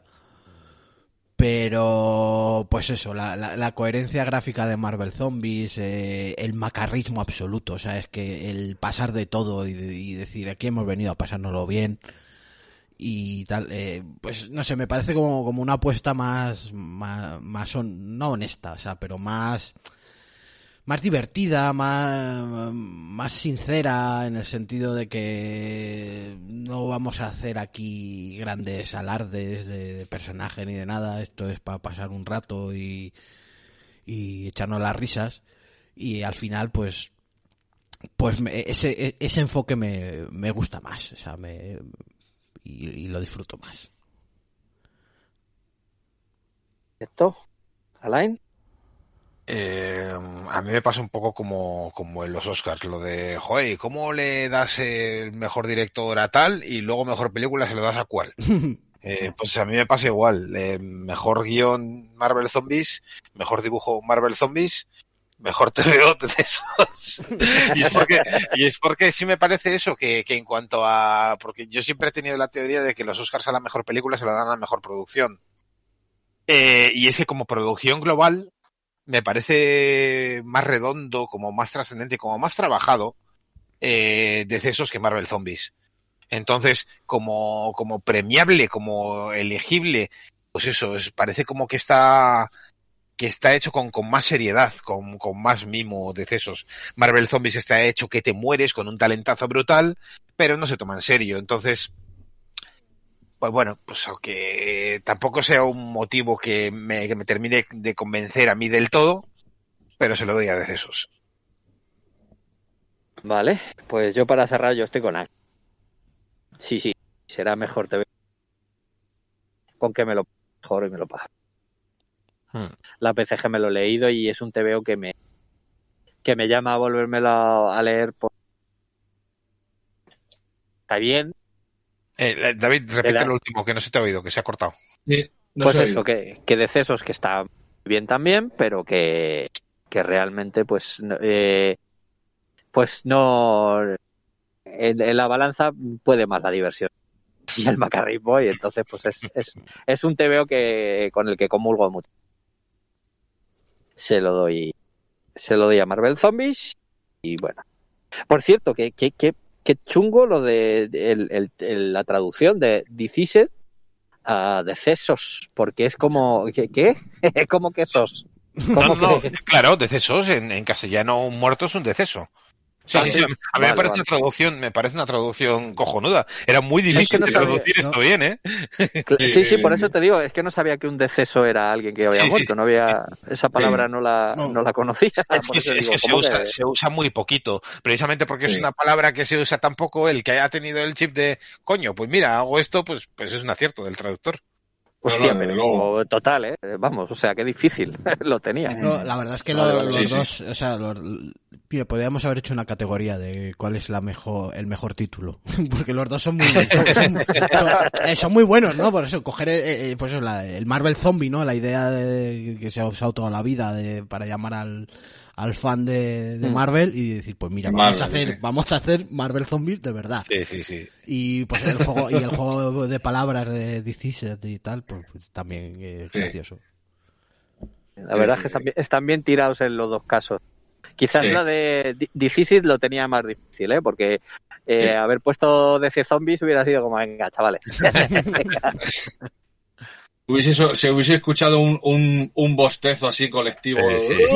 Pero, pues eso, la, la, la coherencia gráfica de Marvel Zombies, eh, el macarrismo absoluto, o sea, es que el pasar de todo y, de, y decir aquí hemos venido a pasárnoslo bien y tal, eh, pues no sé, me parece como, como una apuesta más, más, más on, no honesta, o sea, pero más, más divertida, más, más sincera, en el sentido de que no vamos a hacer aquí grandes alardes de, de personaje ni de nada, esto es para pasar un rato y, y echarnos las risas, y al final pues pues me, ese, ese enfoque me, me gusta más, o sea, me, y, y lo disfruto más. ¿Esto? ¿Alain? Eh, a mí me pasa un poco como, como en los Oscars, lo de, joder, ¿cómo le das el mejor director a tal y luego mejor película se lo das a cuál? eh, pues a mí me pasa igual, eh, mejor guión Marvel Zombies, mejor dibujo Marvel Zombies, mejor T V O de esos. y, es porque, y es porque sí me parece eso, que, que en cuanto a... Porque yo siempre he tenido la teoría de que los Oscars a la mejor película se lo dan a la mejor producción. Eh, y es que como producción global me parece más redondo, como más trascendente, como más trabajado eh, Decesos que Marvel Zombies. Entonces, como, como premiable, como elegible, pues eso, es, parece como que está que está hecho con, con más seriedad, con, con más mimo Decesos. Marvel Zombies está hecho que te mueres con un talentazo brutal, pero no se toma en serio. Entonces, pues bueno, pues aunque tampoco sea un motivo que me, que me termine de convencer a mí del todo, pero se lo doy a Decesos. Vale, pues yo para cerrar yo estoy con Ángel. Sí, sí, será mejor T V. Con que me lo mejor y me lo pasa. Hmm. La P C G me lo he leído y es un T V O que me que me llama a volvérmelo a leer. Por... Está bien. Eh, David, repite la... lo último, que no se te ha oído, que se ha cortado. Sí, no pues se eso, que, que Decesos que está bien también, pero que, que realmente pues eh, pues no en, en la balanza puede más la diversión y el macarrismo, y entonces pues es, es, es un T V O que con el que comulgo mucho. Se lo doy se lo doy a Marvel Zombies y bueno. Por cierto, que, que, que qué chungo lo de, de el, el, el, la traducción de Deceased a Decesos, porque es como ¿qué? ¿Qué? ¿Cómo que esos? ¿Cómo no, que... no, claro, Decesos en, en castellano un muerto es un deceso. Sí, sí, sí, a mí vale, me parece vale. una traducción, me parece una traducción cojonuda. Era muy difícil sí, es que no de sabía, traducir no. esto bien, ¿eh? Sí, sí, por eso te digo, es que no sabía que un deceso era alguien que había sí, muerto, sí. no había esa palabra sí. no la no. no la conocía. Es que, es digo, que se usa, que... se usa muy poquito, precisamente porque sí. es una palabra que se usa tan poco, el que haya tenido el chip de coño, pues mira, hago esto, pues pues es un acierto del traductor. Hostia, no, no, pero no. total, ¿eh? Vamos, o sea, qué difícil lo tenía. No, la verdad es que vale, lo, los sí, dos, sí. o sea, los, Mira, podríamos haber hecho una categoría de cuál es la mejor, el mejor título, porque los dos son muy, son, son, son, son muy buenos, ¿no? Por eso coger, eh, pues eso, la, el Marvel Zombie, ¿no? La idea de, que se ha usado toda la vida de, para llamar al, al fan de, de Marvel y decir, pues mira, vamos Marvel, a hacer, sí. vamos a hacer Marvel Zombies de verdad. Sí, sí, sí. Y pues el juego, y el juego de palabras de D C y tal, pues, pues también es sí. gracioso. La verdad sí, sí, es que sí. Están, bien, están bien tirados en los dos casos. Quizás sí. la de difícil lo tenía más difícil, ¿eh? Porque eh, sí. haber puesto D C Zombies hubiera sido como, venga, chavales. Hubiese, se hubiese escuchado un, un, un bostezo así colectivo. Sí, sí.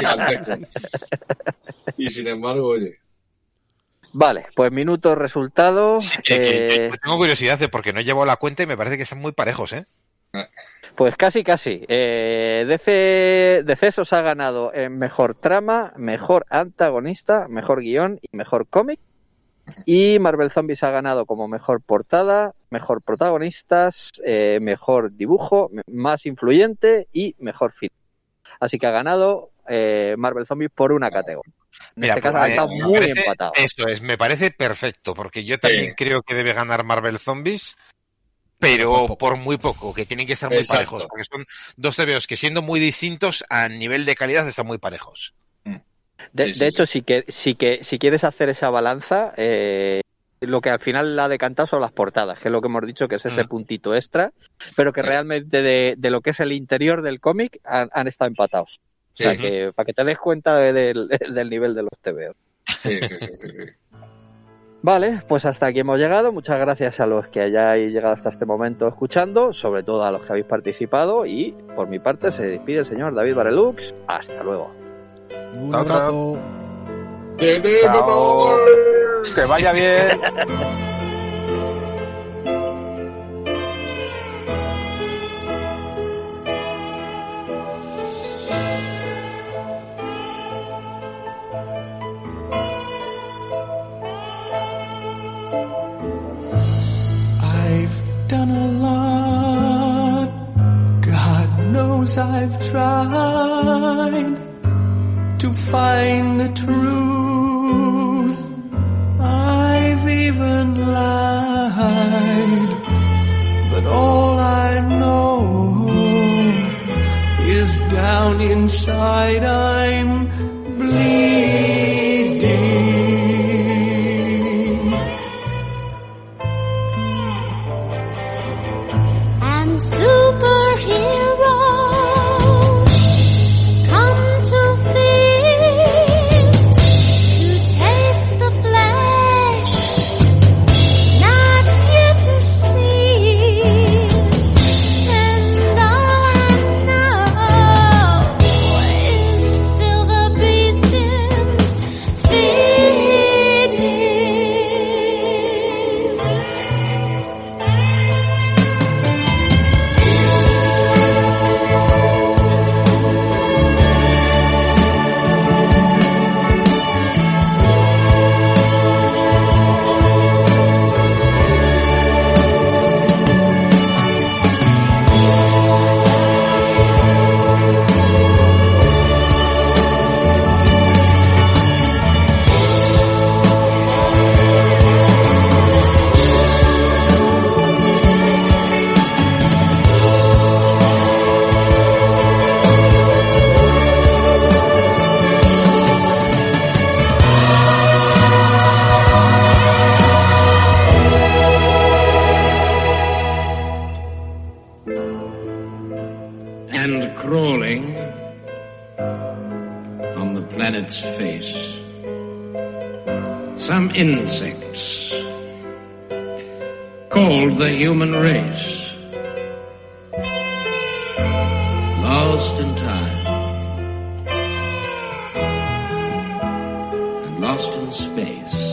Y sin embargo, oye. Vale, pues minutos, resultados. Sí, eh... que, que tengo curiosidad de porque no he llevado la cuenta y me parece que están muy parejos, ¿eh? Pues casi, casi. Eh, D C, D C os ha ganado en mejor trama, mejor antagonista, mejor guión y mejor cómic. Y Marvel Zombies ha ganado como mejor portada, mejor protagonistas, eh, mejor dibujo, más influyente y mejor film. Así que ha ganado eh, Marvel Zombies por una categoría. En Mira, este caso pues, ha estado me muy parece, empatado. Eso es, me parece perfecto, porque yo también sí. creo que debe ganar Marvel Zombies. Pero por, por muy poco, que tienen que estar muy Exacto. parejos, porque son dos T V Os que siendo muy distintos a nivel de calidad están muy parejos. De, sí, sí, de hecho, sí. sí que, sí que si quieres hacer esa balanza, eh, lo que al final la ha decantado son las portadas, que es lo que hemos dicho que es ese mm. puntito extra, pero que sí. realmente de, de lo que es el interior del cómic han, han estado empatados. O sea, sí. que para que te des cuenta de, de, del nivel de los T V Os. Sí, sí, sí, sí, sí. Vale, pues hasta aquí hemos llegado. Muchas gracias a los que hayáis llegado hasta este momento escuchando, sobre todo a los que habéis participado, y por mi parte se despide el señor David Barelux. Hasta luego. Un abrazo. Chao. Que vaya bien. Done a lot, God knows I've tried to find the truth. I've even lied, but all I know is down inside I'm bleeding. Some insects called the human race, lost in time and lost in space.